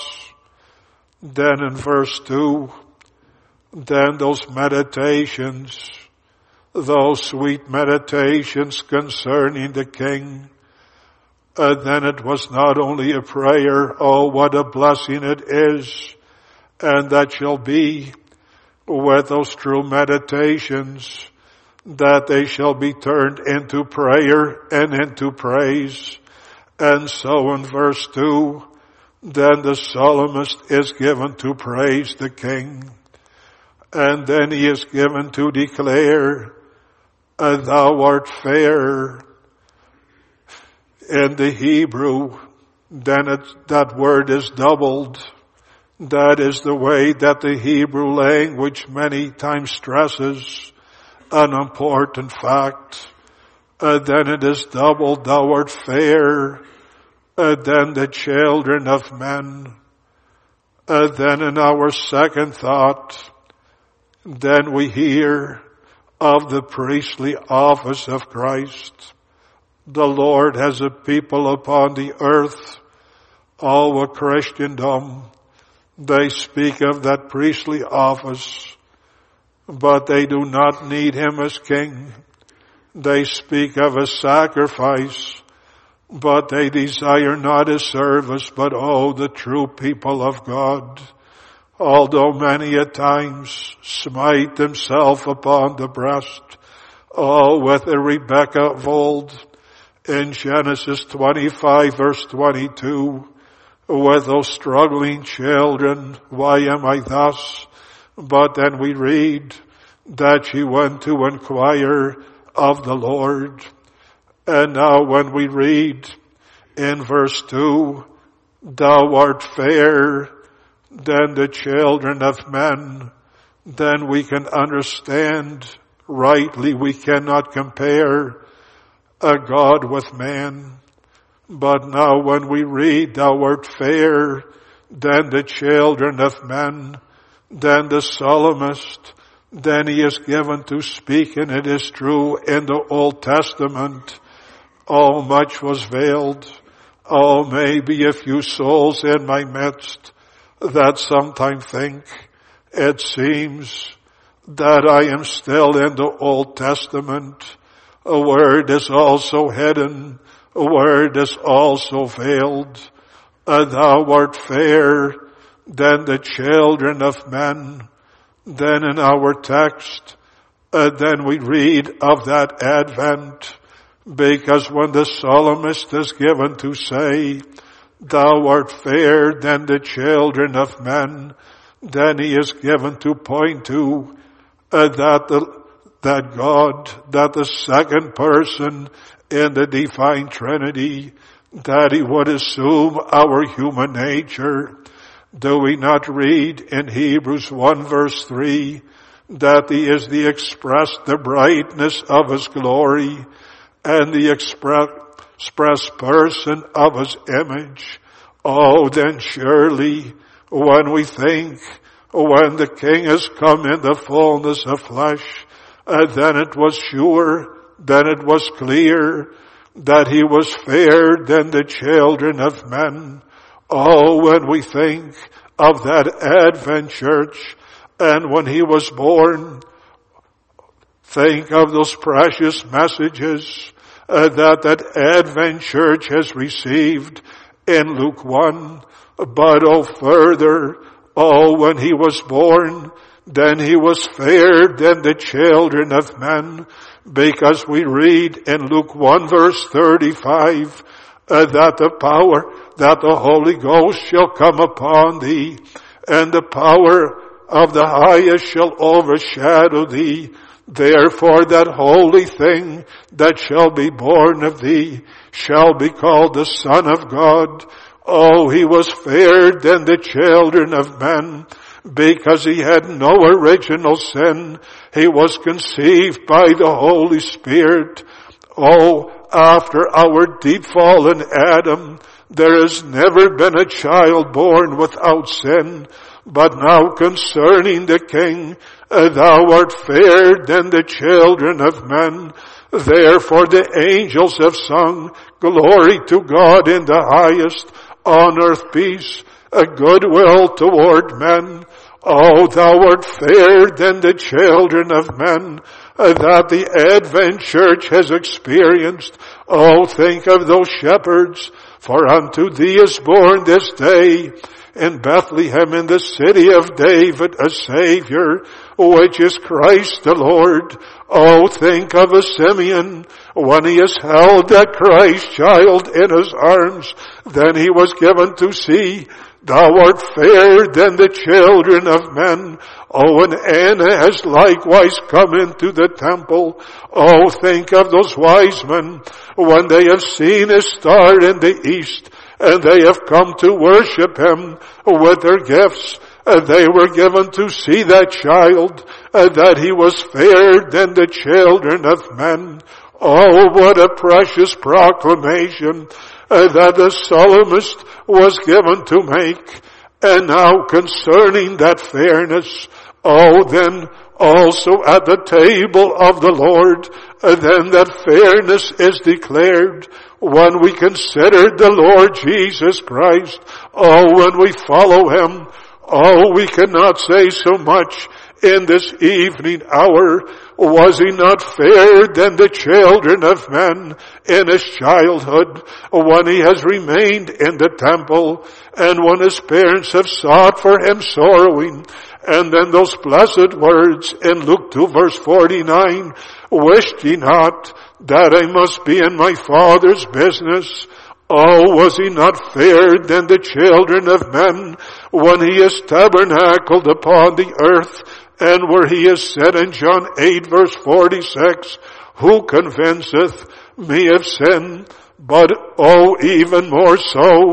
then in verse two, then those meditations, those sweet meditations concerning the King, and then it was not only a prayer, oh, what a blessing it is, and that shall be with those true meditations, that they shall be turned into prayer and into praise. And so in verse two, then the psalmist is given to praise the King. And then he is given to declare, thou art fair. In the Hebrew, then it, that word is doubled. That is the way that the Hebrew language many times stresses an important fact. Uh, then it is doubled, thou art fair uh, than the children of men. Uh, then in our second thought, then we hear of the priestly office of Christ. The Lord has a people upon the earth, all a Christendom. They speak of that priestly office, but they do not need him as king. They speak of a sacrifice, but they desire not his service, but oh, the true people of God, although many at times smite themselves upon the breast, oh, with a Rebekah of old, in Genesis twenty-five verse twenty-two, with those struggling children, why am I thus? But then we read that she went to inquire of the Lord. And now when we read in verse two, Thou art fairer than the children of men. Then we can understand rightly. We cannot compare a God with man. But now when we read, thou art fairer than the children of men, than the psalmist, then he is given to speak, and it is true in the Old Testament, oh, much was veiled. Oh, maybe a few souls in my midst that sometime think it seems that I am still in the Old Testament. A word is also hidden. A word is also veiled. And thou art fairer than the children of men. Then in our text, uh, then we read of that advent, because when the psalmist is given to say, thou art fairer than the children of men, then he is given to point to uh, that the, that God, that the second person in the divine Trinity, that he would assume our human nature. Do we not read in Hebrews one verse three that he is the express, the brightness of his glory and the express, express person of his image? Oh, then surely when we think, when the King has come in the fullness of flesh, uh, then it was sure, then it was clear that he was fairer than the children of men. Oh, when we think of that Advent church and when he was born, think of those precious messages uh, that that Advent church has received in Luke one. But oh, further, oh, when he was born, then he was fairer than the children of men, because we read in Luke one verse thirty-five, uh, that the power, that the Holy Ghost shall come upon thee, and the power of the highest shall overshadow thee. Therefore that holy thing that shall be born of thee shall be called the Son of God. Oh, he was fairer than the children of men, because he had no original sin. He was conceived by the Holy Spirit. Oh, after our deep fallen Adam, there has never been a child born without sin. But now concerning the King, uh, thou art fairer than the children of men. Therefore the angels have sung, glory to God in the highest, on earth peace, a goodwill toward men. Oh, thou art fairer than the children of men uh, that the Advent church has experienced. Oh, think of those shepherds, for unto thee is born this day in Bethlehem in the city of David a Savior, which is Christ the Lord. Oh, think of a Simeon when he has held that Christ child in his arms. Then he was given to see, thou art fairer than the children of men. Oh, and Anna has likewise come into the temple. Oh, think of those wise men when they have seen a star in the east, and they have come to worship him with their gifts. Uh, they were given to see that child, uh, that he was fairer than the children of men. Oh, what a precious proclamation uh, that the psalmist was given to make. And now concerning that fairness, oh, then also at the table of the Lord, uh, then that fairness is declared when we consider the Lord Jesus Christ. Oh, when we follow him, oh, we cannot say so much in this evening hour. Was he not fairer than the children of men in his childhood, when he has remained in the temple, and when his parents have sought for him sorrowing? And then those blessed words in Luke two verse forty-nine, wished ye not that I must be in my Father's business? Oh, was he not fairer than the children of men when he is tabernacled upon the earth, and where he is said in John eight verse forty-six, who convinceth me of sin? But oh, even more so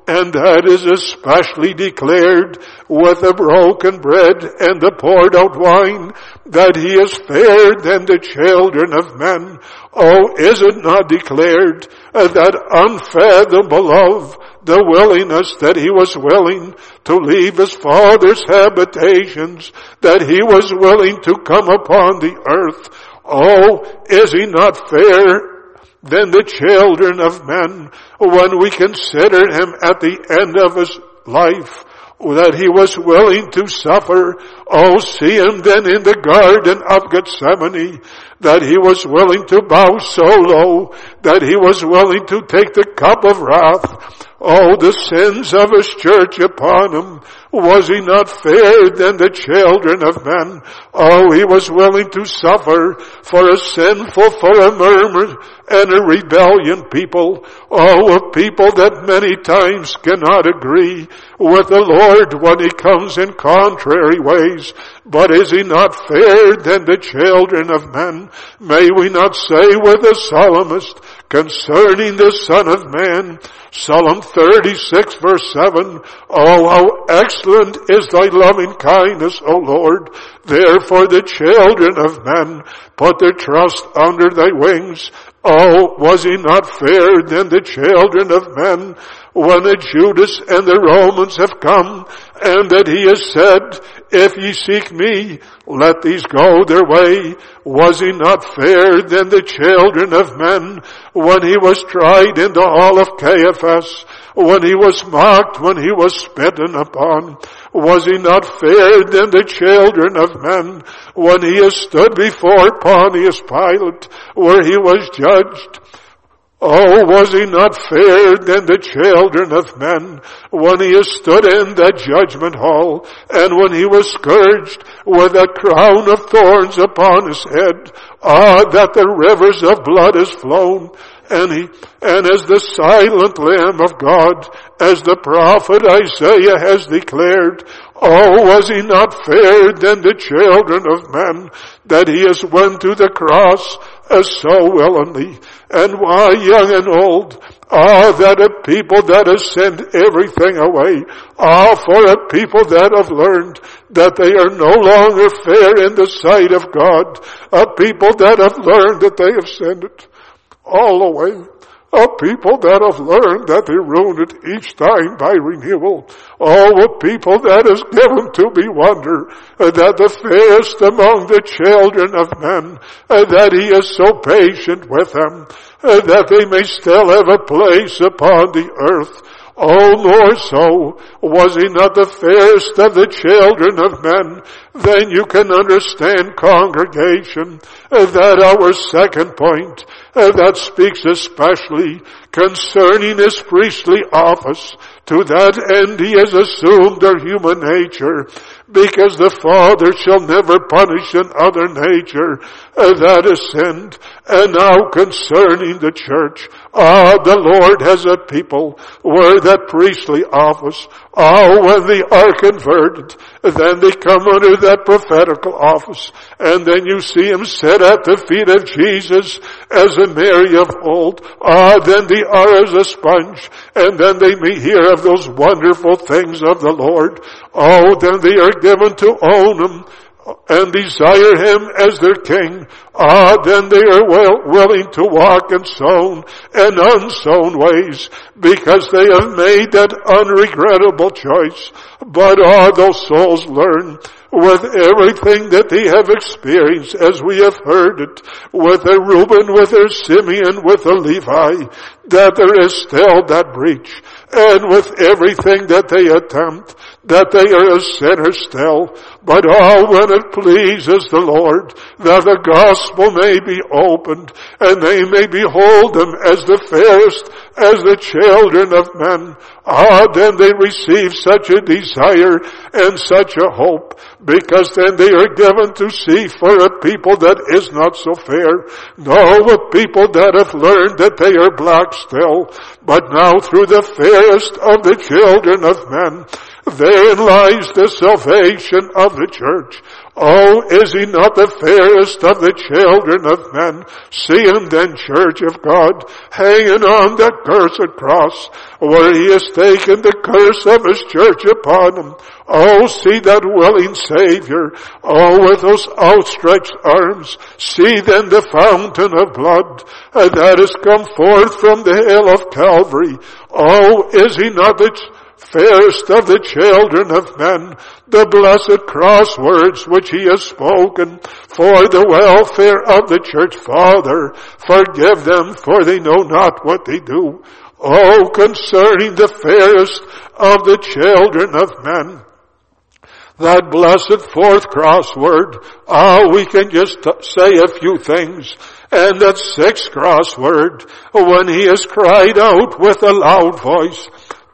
and that is especially declared with the broken bread and the poured out wine, that he is fairer than the children of men. Oh, is it not declared uh, that unfathomable love, the willingness that he was willing to leave his father's habitations, that he was willing to come upon the earth? Oh, is he not fairer than the children of men when we consider him at the end of his life, that he was willing to suffer? Oh, see him then in the Garden of Gethsemane, that he was willing to bow so low, that he was willing to take the cup of wrath. Oh, the sins of his church upon him. Was he not fairer than the children of men? Oh, he was willing to suffer for a sinful, for a murmur and a rebellion people. Oh, a people that many times cannot agree with the Lord when he comes in contrary ways. But is he not fairer than the children of men? May we not say with the psalmist concerning the Son of Man, Psalm thirty-six verse seven, oh, how excellent is thy loving kindness, O Lord. Therefore the children of men put their trust under thy wings. Oh, was he not fairer than the children of men when the Judas and the Romans have come, and that he has said, if ye seek me, let these go their way? Was he not fairer than the children of men when he was tried in the hall of Caiaphas, when he was mocked, when he was spitten upon? Was he not fairer than the children of men when he has stood before Pontius Pilate, where he was judged? Oh, was he not fairer than the children of men when he has stood in that judgment hall, and when he was scourged with a crown of thorns upon his head? Ah, that the rivers of blood has flown, and he, and as the silent Lamb of God, as the prophet Isaiah has declared, oh, was he not fairer than the children of men, that he has went to the cross as so willingly? And why, young and old, ah, that a people that has sent everything away, ah, for a people that have learned that they are no longer fair in the sight of God, a people that have learned that they have sent it all away, a people that have learned that they ruin it each time by renewal. Oh, a people that is given to be wonder, uh, that the fairest among the children of men, uh, that he is so patient with them, uh, that they may still have a place upon the earth. Oh, more so, was he not the fairest of the children of men? Then you can understand, congregation, uh, that our second point, uh, that speaks especially concerning his priestly office. To that end he has assumed our human nature, because the Father shall never punish another nature uh, that is sinned. And now concerning the church, ah, the Lord has a people where that priestly office, ah, when they are converted, then they come under that prophetical office, and then you see him sit at the feet of Jesus as a Mary of old. Ah, then they are as a sponge, and then they may hear of those wonderful things of the Lord. Oh, then they are given to own him and desire him as their king. Ah, then they are well willing to walk in sown and unsown ways, because they have made that unregrettable choice. But ah, those souls learn with everything that they have experienced, as we have heard it, with a Reuben, with a Simeon, with a Levi, that there is still that breach. And with everything that they attempt, that they are a sinner still. But all when it pleases the Lord, that the gospel may be opened, and they may behold them as the fairest, as the children of men. Ah, then they receive such a desire and such a hope, because then they are given to see for a people that is not so fair. No, a people that have learned that they are black still, but now through the fairest of the children of men, Therein lies the salvation of the church. Oh, is he not the fairest of the children of men? See him then, church of God, hanging on that cursed cross, where he has taken the curse of his church upon him. Oh, see that willing Savior. Oh, with those outstretched arms. See then the fountain of blood that has come forth from the hill of Calvary. Oh, is he not the fairest of the children of men? The blessed crosswords which he has spoken for the welfare of the church. Father, forgive them, for they know not what they do. Oh, concerning the fairest of the children of men, that blessed fourth crossword, ah, we can just say a few things. And that sixth crossword, when he has cried out with a loud voice,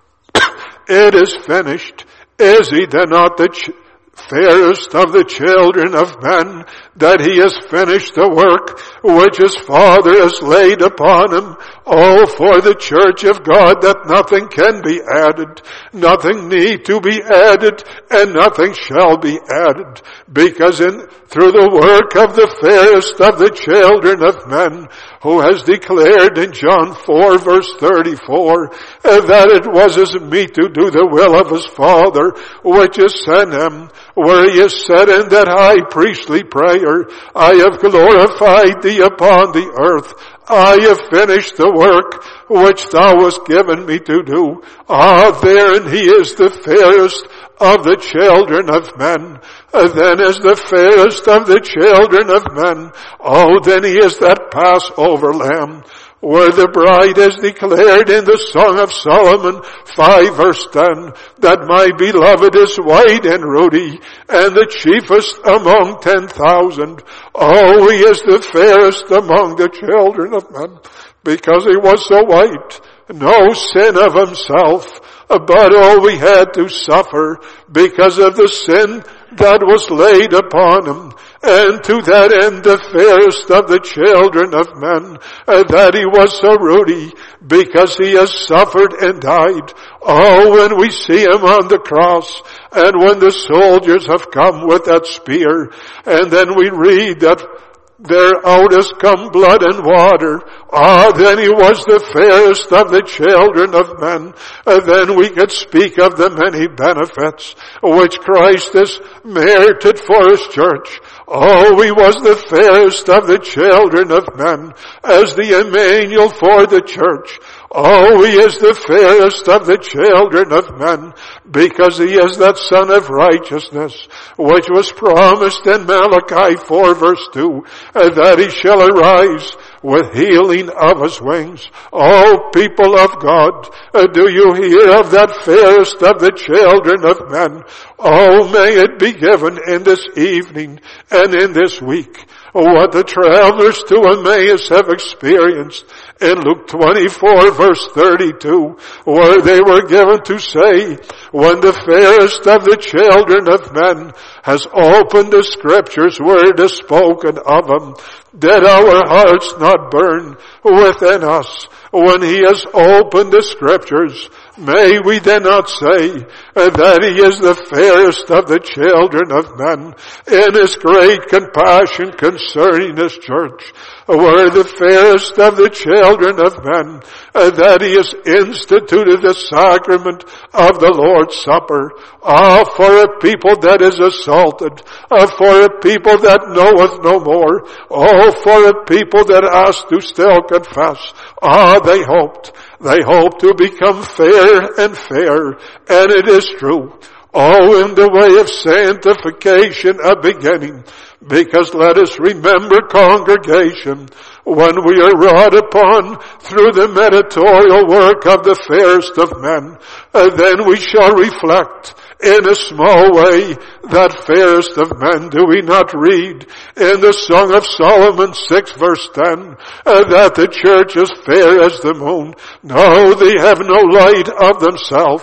it is finished. Is he then not the ch- fairest of the children of men, that he has finished the work which his Father has laid upon him? Oh, for the church of God, that nothing can be added, nothing need to be added, and nothing shall be added, because in through the work of the fairest of the children of men, who has declared in John four verse thirty-four, that it was his meat to do the will of his Father which has sent him, where he has said in that high priestly prayer, I have glorified thee upon the earth. I have finished the work which thou hast given me to do. Ah, therein he is the fairest of the children of men. Then is the fairest of the children of men. Oh, then he is that Passover lamb, where the bride is declared in the Song of Solomon five verse ten, that my beloved is white and ruddy, and the chiefest among ten thousand. Oh, he is the fairest among the children of men, because he was so white, no sin of himself, but all we had to suffer because of the sin that was laid upon him. And to that end the fairest of the children of men, uh, that he was so ruddy, because he has suffered and died. Oh, when we see him on the cross, and when the soldiers have come with that spear, and then we read that there out has come blood and water. Ah, then he was the fairest of the children of men. And then we could speak of the many benefits which Christ has merited for his church. Oh, he was the fairest of the children of men, as the Emmanuel for the church. Oh, he is the fairest of the children of men, because he is that Son of righteousness, which was promised in Malachi four verse two, that he shall arise with healing of his wings. Oh, people of God, do you hear of that fairest of the children of men? Oh, may it be given in this evening and in this week what the travelers to Emmaus have experienced in Luke twenty-four verse thirty-two, where they were given to say, when the fairest of the children of men has opened the scriptures where it is spoken of him, did our hearts not burn within us when he has opened the scriptures? May we then not say that he is the fairest of the children of men in his great compassion concerning his church, where the fairest of the children of men, that he has instituted the sacrament of the Lord's Supper. Ah, for a people that is assaulted, ah, for a people that knoweth no more, oh, for a people that has to still confess. Ah, they hoped. They hope to become fair and fair, and it is true. Oh, in the way of sanctification a beginning, because let us remember, congregation, when we are wrought upon through the mediatorial work of the fairest of men, uh, then we shall reflect in a small way that fairest of men. Do we not read in the Song of Solomon six verse ten, uh, that the church is fair as the moon? No, they have no light of themselves.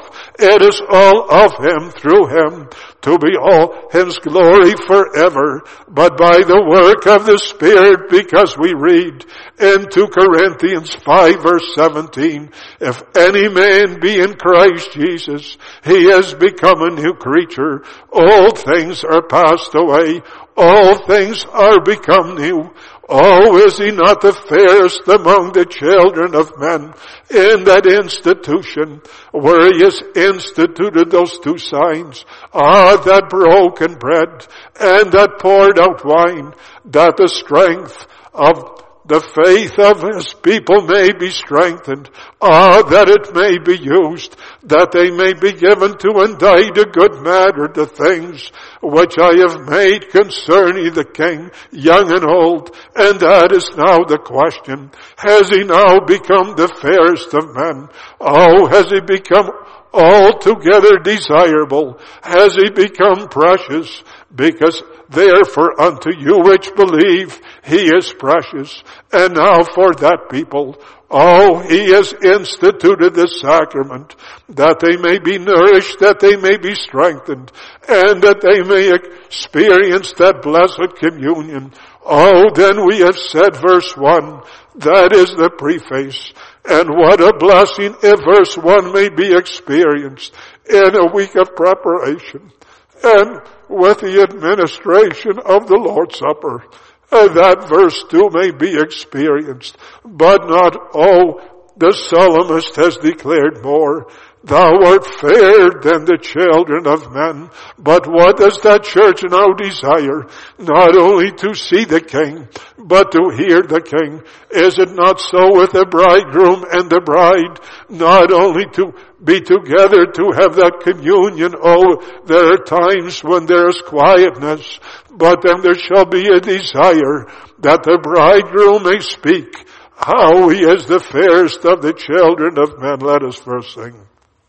It is all of Him, through Him, to be all His glory forever, but by the work of the Spirit, because we read in two Corinthians five verse seventeen, if any man be in Christ Jesus, he has become a new creature. All things are passed away. All things are become new. Oh, is He not the fairest among the children of men in that institution where He has instituted those two signs? Ah, that broken bread and that poured out wine, that the strength of the faith of His people may be strengthened. Ah, that it may be used, that they may be given to indict a good matter the things which I have made concerning the King, young and old. And that is now the question. Has He now become the fairest of men? Oh, has He become altogether desirable? Has He become precious? Because therefore unto you which believe, He is precious. And now for that people, oh, He has instituted the sacrament, that they may be nourished, that they may be strengthened, and that they may experience that blessed communion. Oh, then we have said verse one, that is the preface. And what a blessing if verse one may be experienced in a week of preparation and with the administration of the Lord's Supper. And that verse two may be experienced, but not, oh, the psalmist has declared more. Thou art fairer than the children of men. But what does that church now desire? Not only to see the King, but to hear the King. Is it not so with the bridegroom and the bride? Not only to be together to have that communion. Oh, there are times when there is quietness, but then there shall be a desire that the bridegroom may speak how He is the fairest of the children of men. Let us first sing.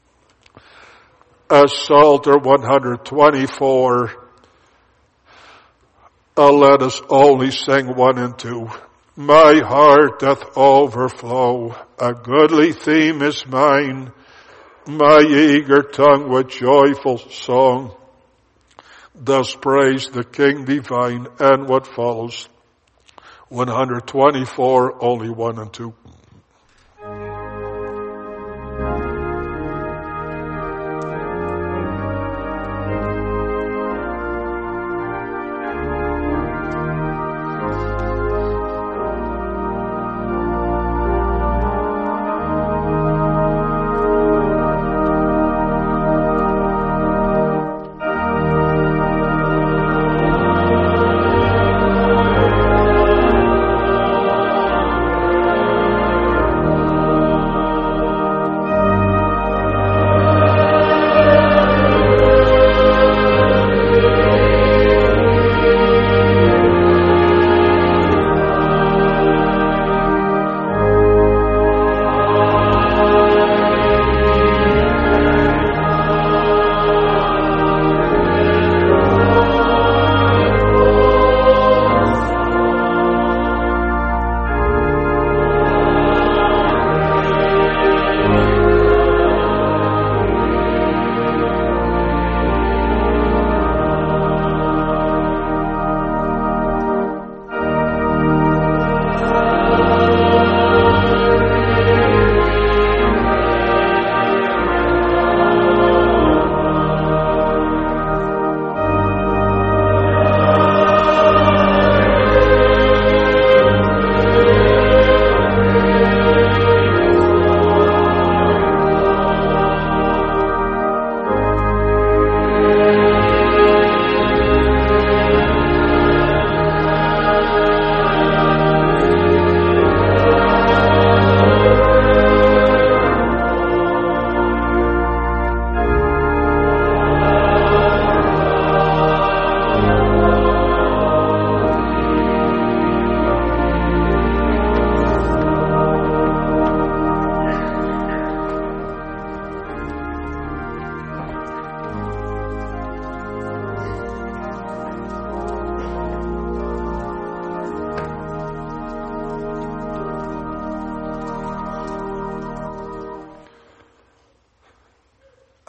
Uh, Psalter one twenty-four. Uh, let us only sing one and two. My heart doth overflow. A goodly theme is mine. My eager tongue with joyful song does praise the King divine. And what follows? one twenty-four, only one and two.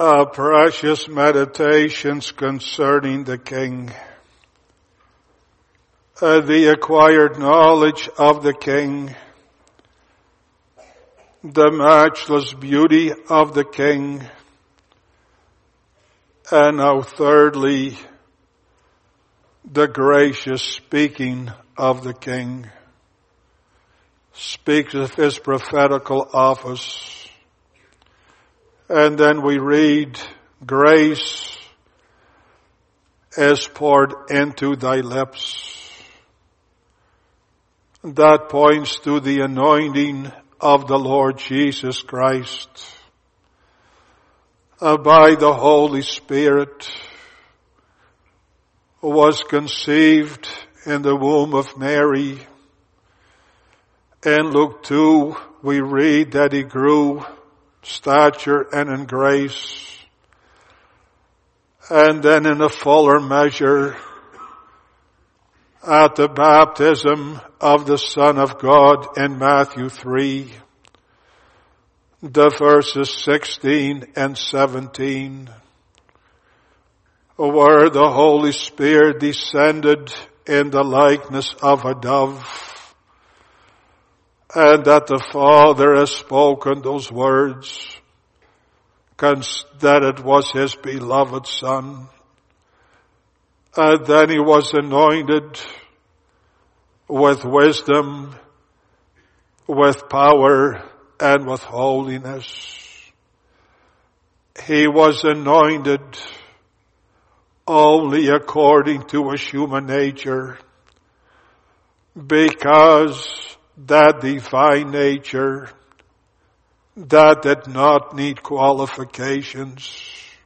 Uh, precious meditations concerning the King. Uh, the acquired knowledge of the King. The matchless beauty of the King. And now thirdly, the gracious speaking of the King. Speaks of his prophetical office. And then we read, grace is poured into thy lips. That points to the anointing of the Lord Jesus Christ. Uh, by the Holy Spirit, was conceived in the womb of Mary. In Luke two, we read that he grew stature and in grace. And then in a fuller measure, at the baptism of the Son of God in Matthew three, the verses sixteen and seventeen, where the Holy Spirit descended in the likeness of a dove, and that the Father has spoken those words, that it was his beloved Son. And then he was anointed with wisdom, with power, and with holiness. He was anointed only according to his human nature, because that divine nature, that did not need qualifications.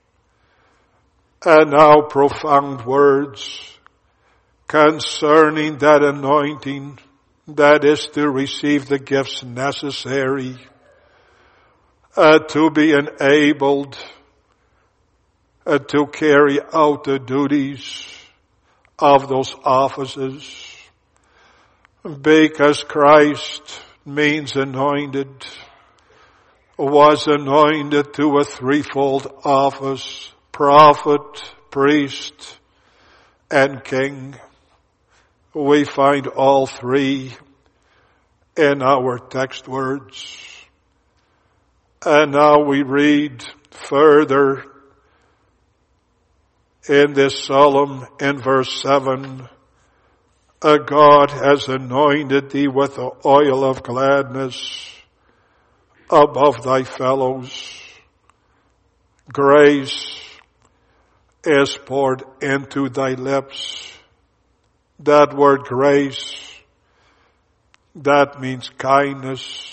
And now profound words concerning that anointing, that is to receive the gifts necessary uh, to be enabled uh, to carry out the duties of those offices. Because Christ means anointed, was anointed to a threefold office: prophet, priest, and king. We find all three in our text words. And now we read further in this psalm in verse seven, a God has anointed thee with the oil of gladness above thy fellows. Grace is poured into thy lips. That word grace, that means kindness,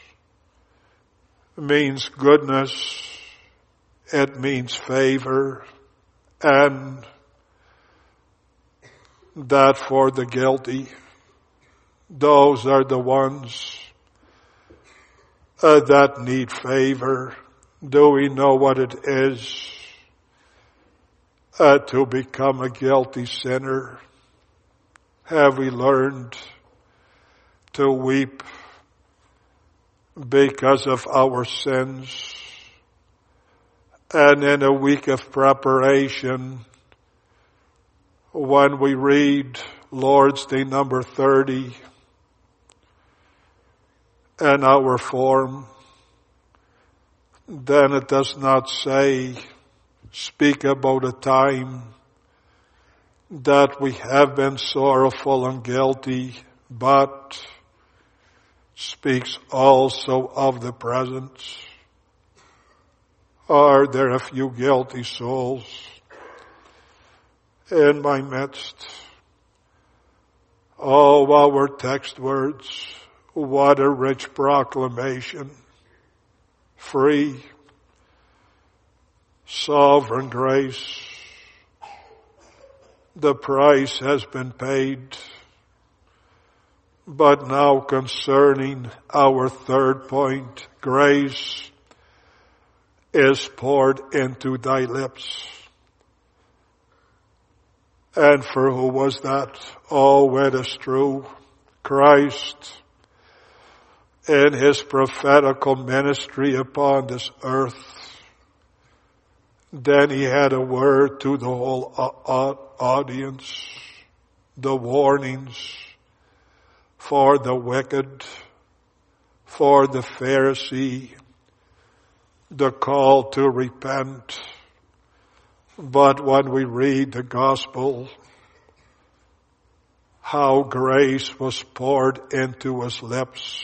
means goodness, it means favor, and that for the guilty, those are the ones uh, that need favor. Do we know what it is uh, to become a guilty sinner? Have we learned to weep because of our sins? And in a week of preparation, when we read Lord's Day number thirty and our form, then it does not say, speak about a time that we have been sorrowful and guilty, but speaks also of the present. Are there a few guilty souls in my midst? Oh, our text words, what a rich proclamation. Free, sovereign grace. The price has been paid. But now concerning our third point, grace is poured into thy lips. And for who was that? Oh, it is true. Christ, in his prophetical ministry upon this earth, Then he had a word to the whole audience, the warnings for the wicked, for the Pharisee, the call to repent. But when we read the gospel, how grace was poured into his lips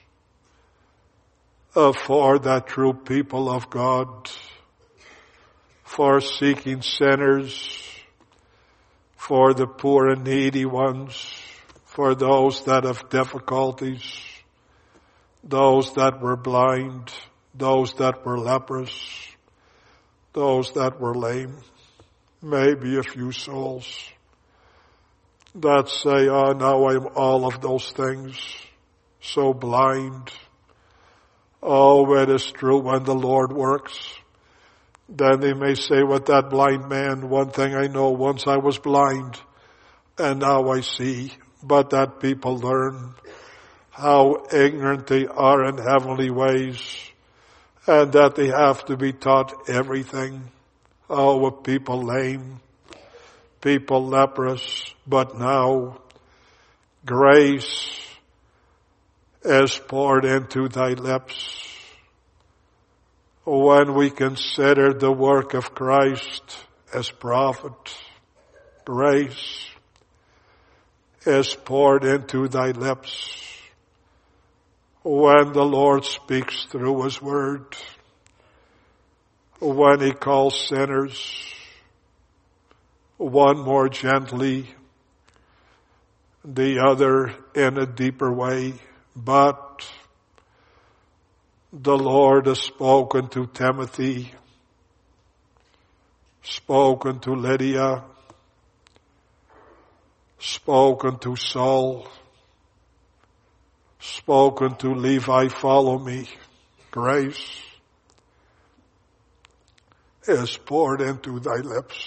uh, for the true people of God, for seeking sinners, for the poor and needy ones, for those that have difficulties, those that were blind, those that were leprous, those that were lame, maybe a few souls that say, oh, now I'm all of those things, so blind. Oh, it is true when the Lord works. Then they may say with that blind man, one thing I know, once I was blind and now I see. But that people learn how ignorant they are in heavenly ways and that they have to be taught everything. Oh, with people lame, people leprous, but now grace is poured into thy lips. When we consider the work of Christ as prophet, grace is poured into thy lips. When the Lord speaks through his word, when he calls sinners, one more gently, the other in a deeper way, but the Lord has spoken to Timothy, spoken to Lydia, spoken to Saul, spoken to Levi, follow me. Grace is poured into thy lips.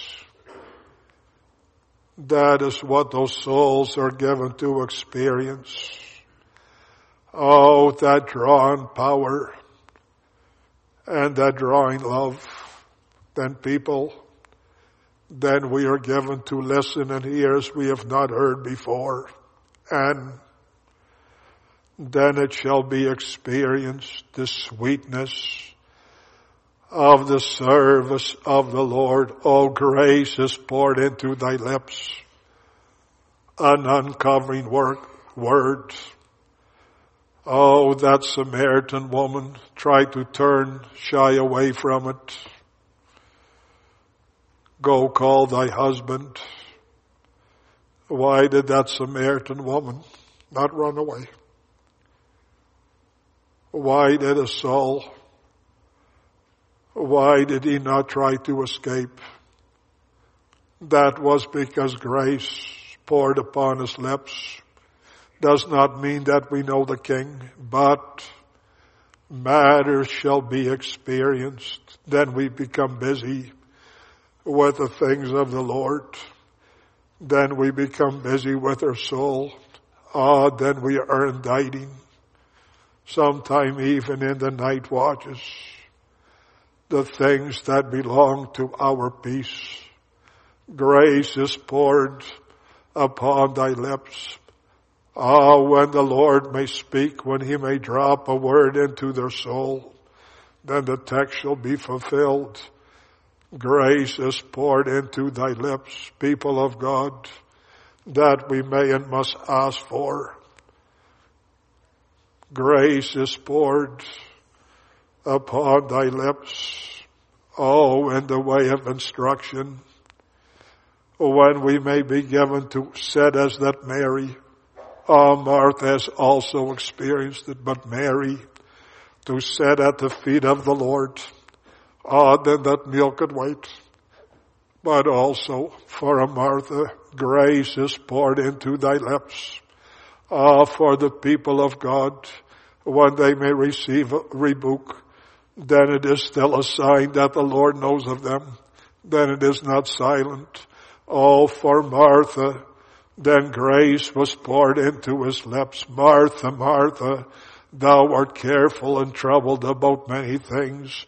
That is what those souls are given to experience. Oh, that drawing power and that drawing love. Then people, then we are given to listen and hear as we have not heard before. And then it shall be experienced the sweetness of the service of the Lord. Oh, grace is poured into thy lips. An uncovering work, word. Oh, that Samaritan woman tried to turn, shy away from it. Go call thy husband. Why did that Samaritan woman not run away? Why did a Saul, why did he not try to escape? That was because grace poured upon his lips. Does not mean that we know the King, but matters shall be experienced. Then we become busy with the things of the Lord. Then we become busy with our soul. Ah, then we are indicting, sometime even in the night watches, the things that belong to our peace. Grace is poured upon thy lips. Ah, when the Lord may speak, when he may drop a word into their soul, then the text shall be fulfilled. Grace is poured into thy lips, people of God, that we may and must ask for. Grace is poured upon thy lips. Oh, in the way of instruction, when we may be given to sit as that Mary. Oh, Martha has also experienced it, but Mary, to sit at the feet of the Lord. Ah, then that meal could wait. But also, for a Martha, grace is poured into thy lips. Ah, for the people of God, when they may receive a rebuke, then it is still a sign that the Lord knows of them. Then it is not silent. Oh, for Martha, then grace was poured into his lips. Martha, Martha, thou art careful and troubled about many things,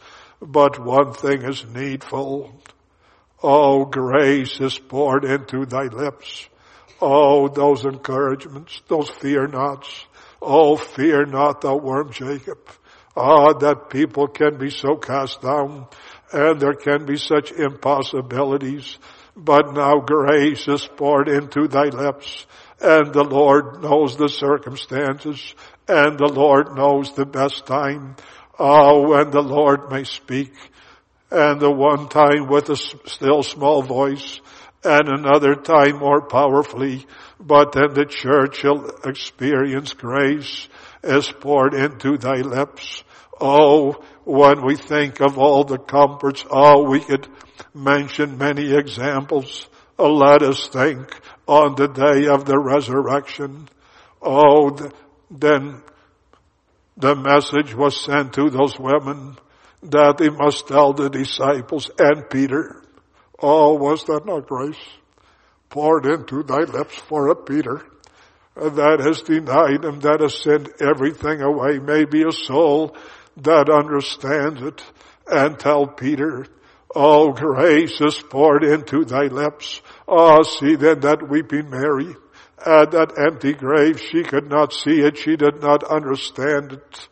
but one thing is needful. Oh, grace is poured into thy lips. Oh, those encouragements, those fear nots. Oh, fear not, thou worm Jacob. Ah, that people can be so cast down, and there can be such impossibilities. But now grace is poured into thy lips, and the Lord knows the circumstances, and the Lord knows the best time. Oh, when the Lord may speak, and the one time with a still small voice, and another time more powerfully, but then the church shall experience grace is poured into thy lips. Oh, when we think of all the comforts, oh, we could mention many examples. Oh, let us think on the day of the resurrection. Oh, th- then the message was sent to those women that they must tell the disciples and Peter. Oh, was that not grace poured into thy lips for a Peter that has denied him, that has sent everything away? Maybe a soul that understands it, and tell Peter, oh, grace is poured into thy lips. Oh, see then that weeping Mary at that empty grave, she could not see it, she did not understand it.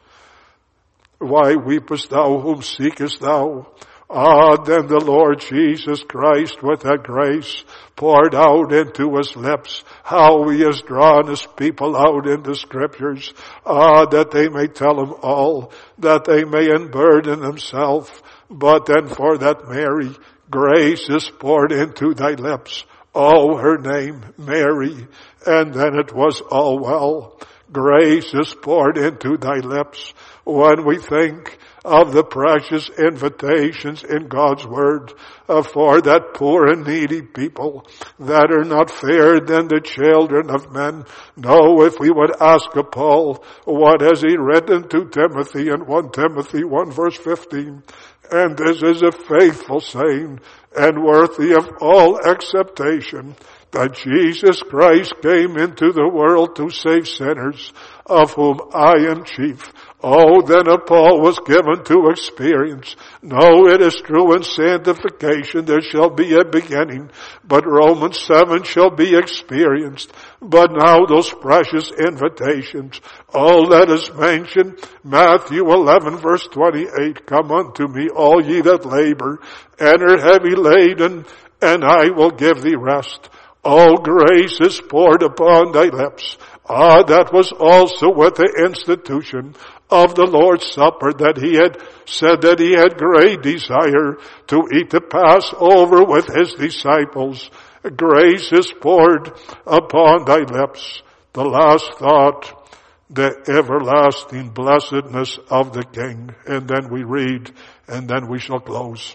Why weepest thou, whom seekest thou? Ah, then the Lord Jesus Christ with that grace poured out into his lips, how he has drawn his people out in the scriptures, ah, that they may tell him all, that they may unburden themselves. But then for that Mary, grace is poured into thy lips. Oh, her name, Mary. And then it was all well. Grace is poured into thy lips. When we think of the precious invitations in God's word uh, for that poor and needy people that are not fairer than the children of men. No, if we would ask of Paul, what has he written to Timothy in First Timothy one verse fifteen? And this is a faithful saying and worthy of all acceptation, that Jesus Christ came into the world to save sinners, of whom I am chief. Oh, then a Paul was given to experience. No, it is true in sanctification there shall be a beginning, but Romans seven shall be experienced. But now those precious invitations. Oh, let us mention Matthew eleven verse twenty-eight. Come unto me, all ye that labor and are heavy laden, and I will give thee rest. All grace is poured upon thy lips. Ah, that was also with the institution of the Lord's Supper, that he had said that he had great desire to eat the Passover with his disciples. Grace is poured upon thy lips. The last thought, the everlasting blessedness of the King. And then we read, and then we shall close.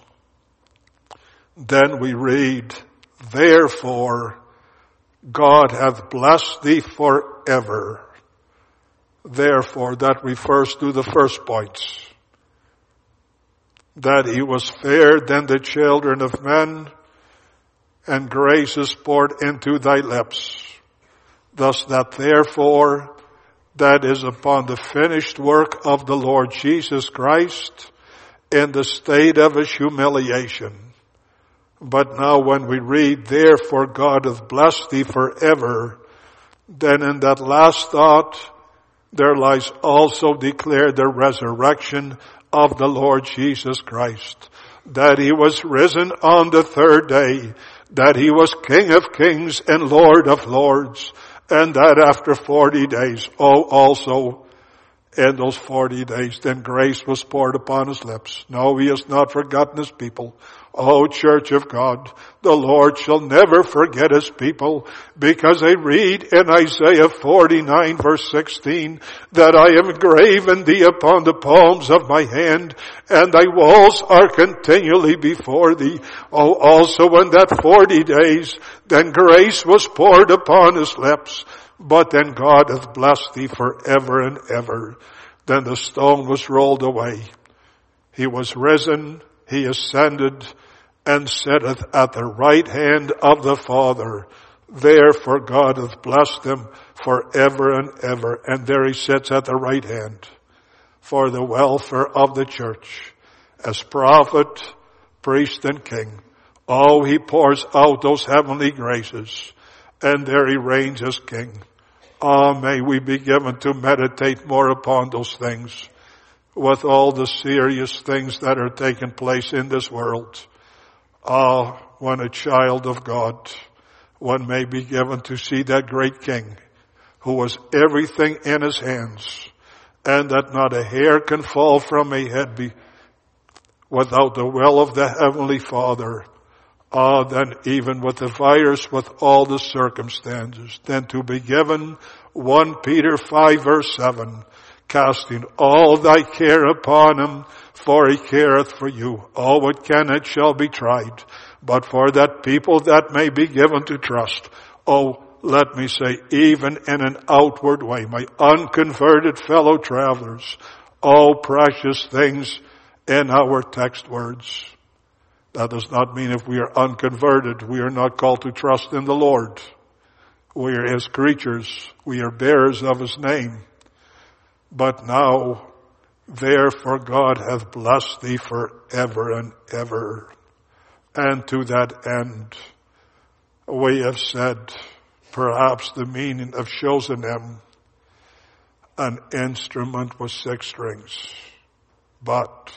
Then we read, therefore, God hath blessed thee forever. Therefore, that refers to the first points. That he was fairer than the children of men, and grace is poured into thy lips. Thus that therefore, that is upon the finished work of the Lord Jesus Christ in the state of his humiliation. But now when we read, therefore God hath blessed thee forever, then in that last thought, there lies also declared the resurrection of the Lord Jesus Christ. That he was risen on the third day, that he was King of kings and Lord of lords, and that after forty days, oh also in those forty days, then grace was poured upon his lips. No, he has not forgotten his people. O Church of God, the Lord shall never forget his people, because I read in Isaiah forty-nine verse sixteen, that I have graven thee upon the palms of my hand, and thy walls are continually before thee. O also in that forty days, then grace was poured upon his lips, but then God hath blessed thee forever and ever. Then the stone was rolled away. He was risen, he ascended, and sitteth at the right hand of the Father. Therefore God hath blessed him forever and ever. And there he sits at the right hand for the welfare of the church. as prophet, priest, and king. Oh, he pours out those heavenly graces, and there he reigns as king. Ah, may we be given to meditate more upon those things with all the serious things that are taking place in this world. Ah, when a child of God, one may be given to see that great king who has everything in his hands, and that not a hair can fall from a head be without the will of the Heavenly Father. Ah, then even with the virus, with all the circumstances, then to be given First Peter five verse seven, casting all thy care upon him, for he careth for you. All what can it shall be tried, but for that people that may be given to trust. Oh, let me say, even in an outward way, my unconverted fellow travelers, all precious things in our text words. That does not mean if we are unconverted, we are not called to trust in the Lord. We are his creatures. We are bearers of his name. But now, therefore God hath blessed thee forever and ever. And to that end, we have said, perhaps the meaning of Shozanim, an instrument with six strings. But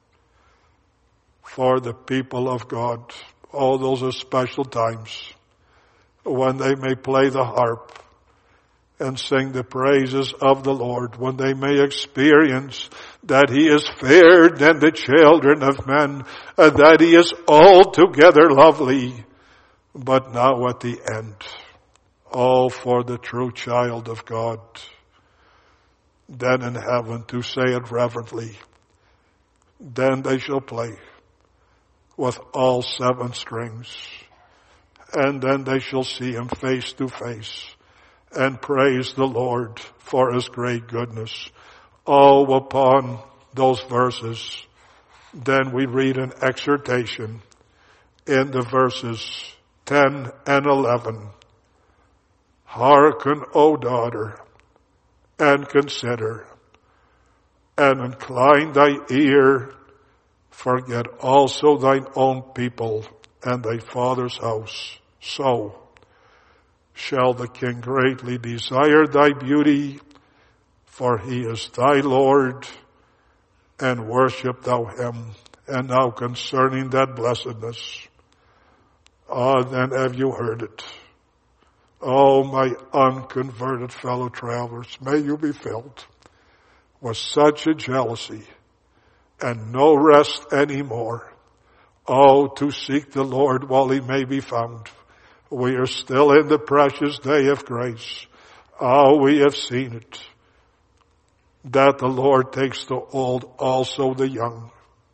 for the people of God, all those are special times when they may play the harp and sing the praises of the Lord, when they may experience that he is fairer than the children of men, and that he is altogether lovely. But now at the end, all for the true child of God, then in heaven, to say it reverently, then they shall play with all seven strings, and then they shall see him face to face and praise the Lord for his great goodness. Oh, upon those verses, then we read an exhortation in the verses ten and eleven. Hearken, O daughter, and consider, and incline thy ear. Forget also thine own people and thy father's house. So shall the king greatly desire thy beauty, for he is thy Lord, and worship thou him. And now concerning that blessedness, ah, then have you heard it. Oh, my unconverted fellow travelers, may you be filled with such a jealousy and no rest anymore. Oh, to seek the Lord while he may be found. We are still in the precious day of grace. Oh, we have seen it, that the Lord takes the old, also the young.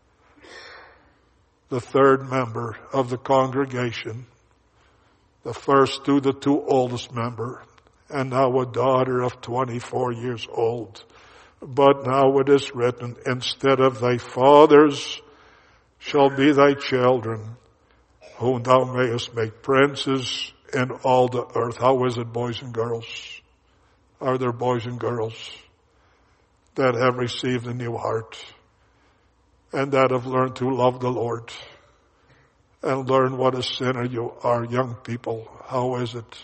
The third member of the congregation, the first to the two oldest member, and now a daughter of twenty-four years old. But now it is written, instead of thy fathers shall be thy children, whom thou mayest make princes in all the earth. How is it, boys and girls? Are there boys and girls that have received a new heart and that have learned to love the Lord and learn what a sinner you are, young people? How is it?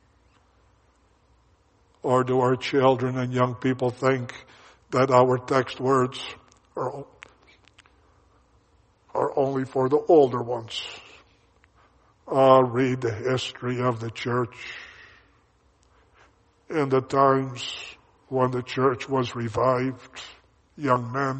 Or do our children and young people think that our text words are, are only for the older ones? Ah, read the history of the church in the times when the church was revived. Young men,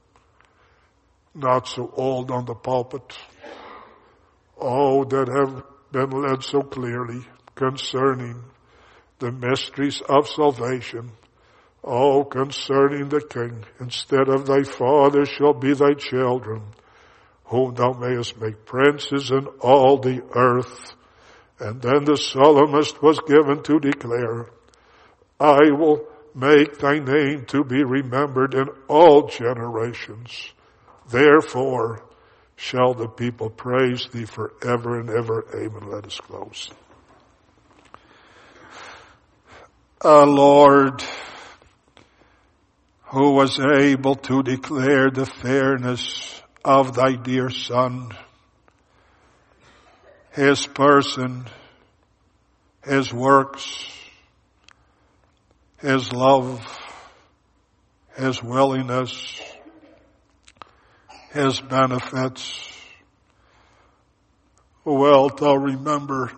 not so old on the pulpit, oh, that have been led so clearly concerning the mysteries of salvation. Oh, concerning the King, instead of thy father shall be thy children, whom thou mayest make princes in all the earth. And then the psalmist was given to declare, I will make thy name to be remembered in all generations. Therefore shall the people praise thee forever and ever. Amen. Let us close. Our Lord, who was able to declare the fairness of thy dear Son, his person, his works, his love, his willingness, his benefits. Wilt thou remember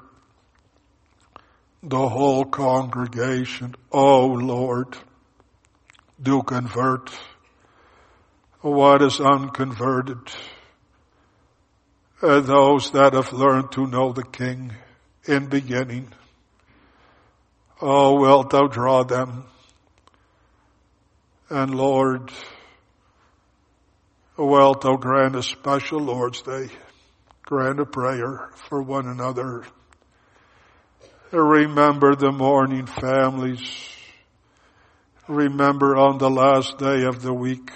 the whole congregation? O Lord, do convert what is unconverted, uh, those that have learned to know the King in beginning. Oh, wilt thou draw them? And Lord, wilt thou grant a special Lord's Day, grant a prayer for one another. Remember the mourning families. Remember on the last day of the week,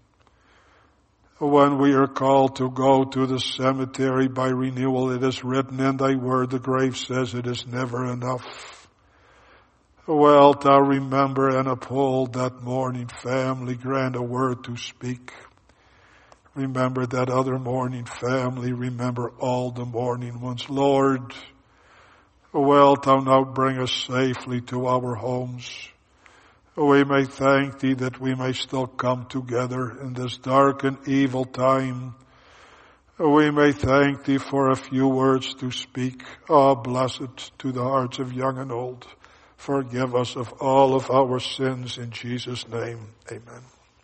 when we are called to go to the cemetery by renewal, it is written in thy word, the grave says it is never enough. Wilt thou remember and uphold that mourning family, grant a word to speak. Remember that other mourning family, remember all the mourning ones. Lord, wilt thou now bring us safely to our homes. We may thank thee that we may still come together in this dark and evil time. We may thank thee for a few words to speak. Ah, blessed to the hearts of young and old. Forgive us of all of our sins in Jesus' name. Amen.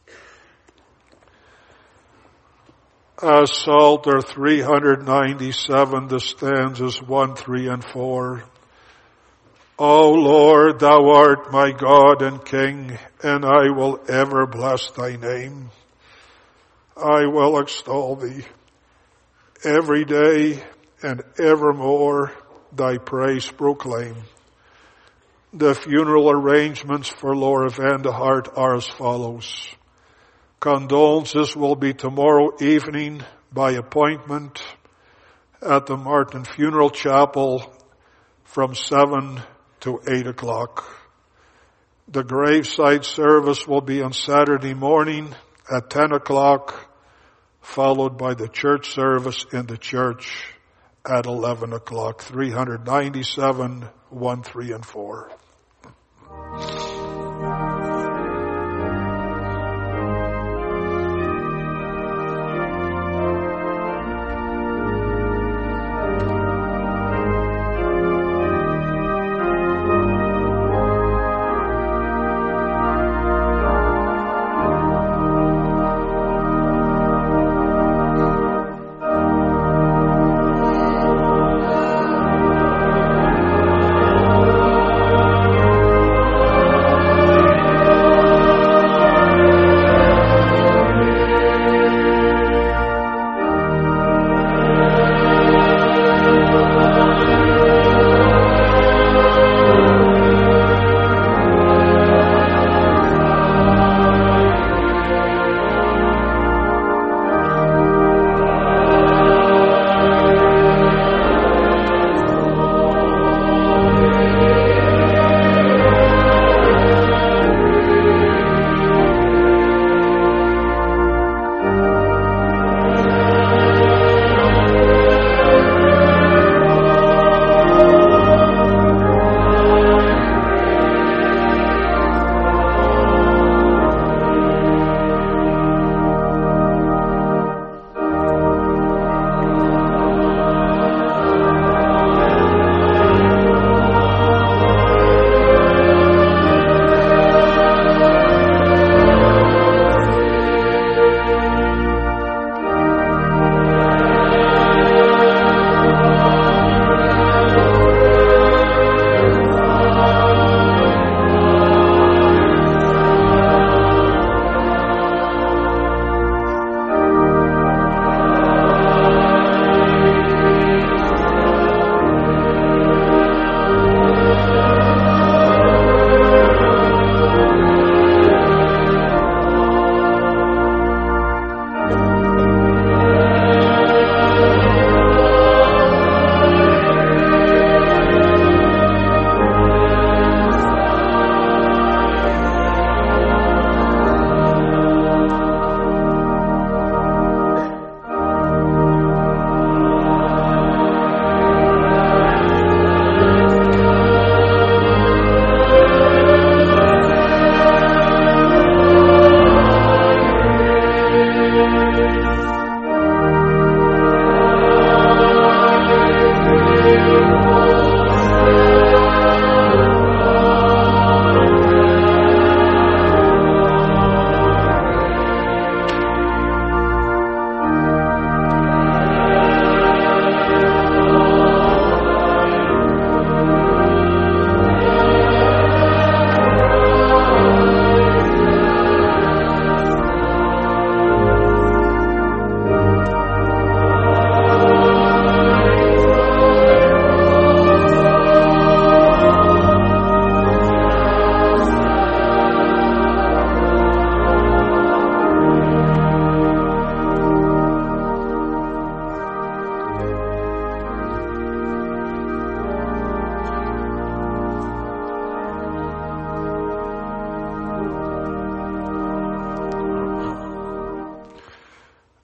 Uh, Psalter three ninety-seven, the stanzas one, three, and four. O Lord, thou art my God and King, and I will ever bless thy name. I will extol thee every day and evermore, thy praise proclaim. The funeral arrangements for Laura Vandehart are as follows. Condolences will be tomorrow evening by appointment at the Martin Funeral Chapel from seven to eight o'clock. The graveside service will be on Saturday morning at ten o'clock, followed by the church service in the church at eleven o'clock. three ninety-seven, one, three, and four.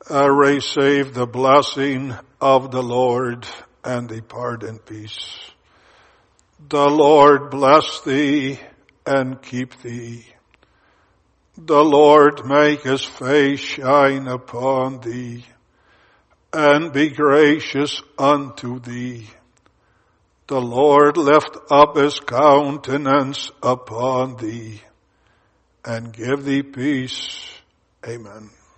uh, receive the blessing of the Lord and depart in peace. The Lord bless thee and keep thee. The Lord make his face shine upon thee and be gracious unto thee. The Lord lift up his countenance upon thee and give thee peace. Amen.